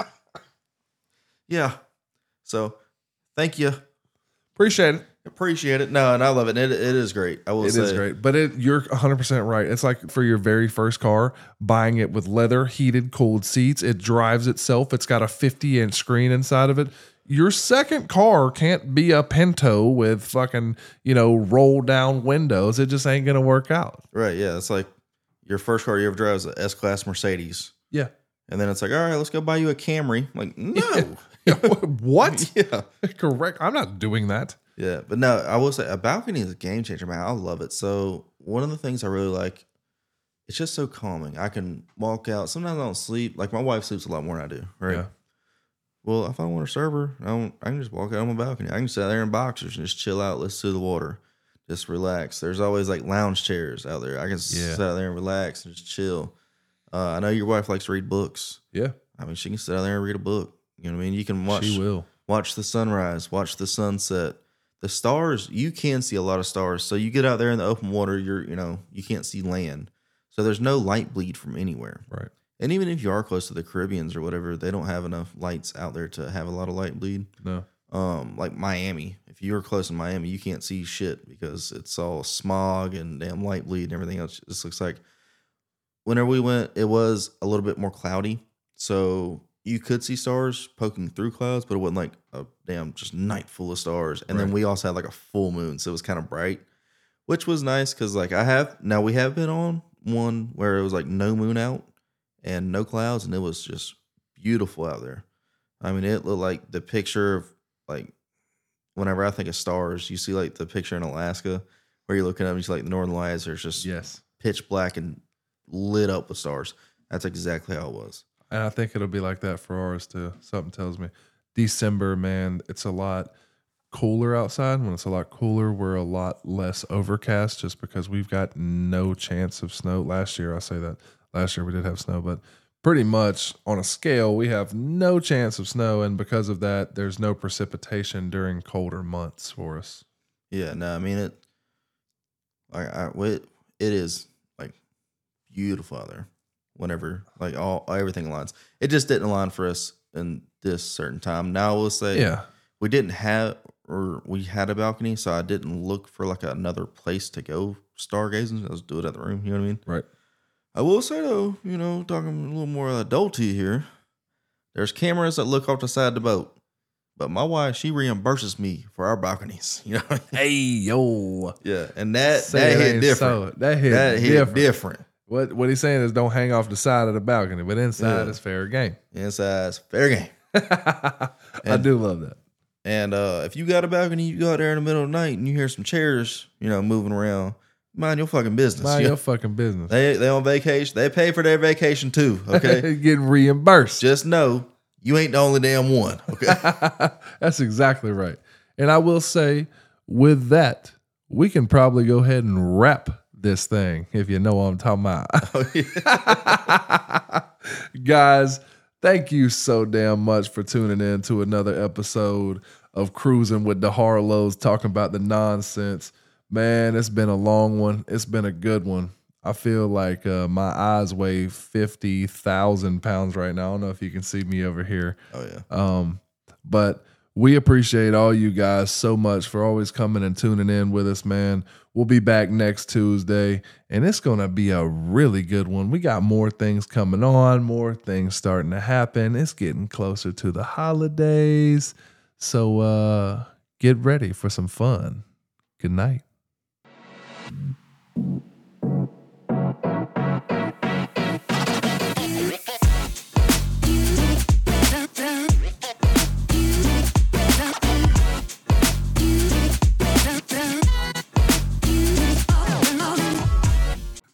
Yeah. So thank you. Appreciate it. Appreciate it. No, and I love it. It, it is great. I will It say. is great, but it, you're one hundred percent right. It's like for your very first car, buying it with leather, heated, cooled seats. It drives itself. It's got a fifty inch screen inside of it. Your second car can't be a Pinto with fucking, you know, roll down windows. It just ain't going to work out. Right. Yeah. It's like your first car you ever drive is an S-Class Mercedes. Yeah. And then it's like, all right, let's go buy you a Camry. I'm like, no. What? Yeah. Correct. I'm not doing that. Yeah, but no, I will say a balcony is a game changer, man. I love it. So one of the things I really like, it's just so calming. I can walk out. Sometimes I don't sleep. Like my wife sleeps a lot more than I do, right? Yeah. Well, if I want to serve her, I, don't, I can just walk out on my balcony. I can sit out there in boxers and just chill out, listen to the water, just relax. There's always like lounge chairs out there. I can Yeah. sit out there and relax and just chill. Uh, I know your wife likes to read books. Yeah. I mean, she can sit out there and read a book. You know what I mean? You can watch. She will. Watch the sunrise, watch the sunset. The stars, you can see a lot of stars. So you get out there in the open water, you're, you know, you can't see land. So there's no light bleed from anywhere. Right. And even if you are close to the Caribbeans or whatever, they don't have enough lights out there to have a lot of light bleed. No. Um, like Miami, if you're close in Miami, you can't see shit because it's all smog and damn light bleed and everything else. It just looks like whenever we went, it was a little bit more cloudy. So you could see stars poking through clouds, but it wasn't like a damn just night full of stars. And right. then we also had like a full moon, so it was kind of bright, which was nice because like I have now we have been on one where it was like no moon out and no clouds, and it was just beautiful out there. I mean, it looked like the picture of like whenever I think of stars, you see like the picture in Alaska where you're looking up and you see like the northern lights. There's just yes. pitch black and lit up with stars. That's exactly how it was. And I think it'll be like that for ours too. Something tells me. December, man, it's a lot cooler outside. When it's a lot cooler, we're a lot less overcast just because we've got no chance of snow. Last year, I say that. Last year we did have snow, but pretty much on a scale, we have no chance of snow. And because of that, there's no precipitation during colder months for us. Yeah, no, I mean, it, like, I, it, it is like beautiful out there. Whenever like all everything aligns, it just didn't align for us in this certain time. Now I will say, yeah, we didn't have or we had a balcony, so I didn't look for like another place to go stargazing. I was do it at the room. You know what I mean? Right. I will say though, you know, talking a little more adulty here. There's cameras that look off the side of the boat, but my wife she reimburses me for our balconies. You know? What I mean? Hey yo, yeah, and that Say that hit different. So. That hit that hit different. different. What what he's saying is don't hang off the side of the balcony, but inside Yeah. is fair game. Inside's fair game. I And- do love that. And uh, if you got a balcony, you go out there in the middle of the night and you hear some chairs, you know, moving around. Mind your fucking business. Mind You your know, fucking business. they they on vacation. They pay for their vacation too. Okay, Getting reimbursed. just know you ain't the only damn one. Okay. That's exactly right. And I will say, with that, we can probably go ahead and wrap this thing, if you know what I'm talking about. Oh, yeah. Guys, thank you so damn much for tuning in to another episode of Cruising with the Harlows, talking about the nonsense. Man, it's been a long one. It's been a good one. I feel like uh, my eyes weigh fifty thousand pounds right now. I don't know if you can see me over here. Oh yeah. Um, but we appreciate all you guys so much for always coming and tuning in with us, man. We'll be back next Tuesday, and it's going to be a really good one. We got more things coming on, more things starting to happen. It's getting closer to the holidays. So uh, get ready for some fun. Good night.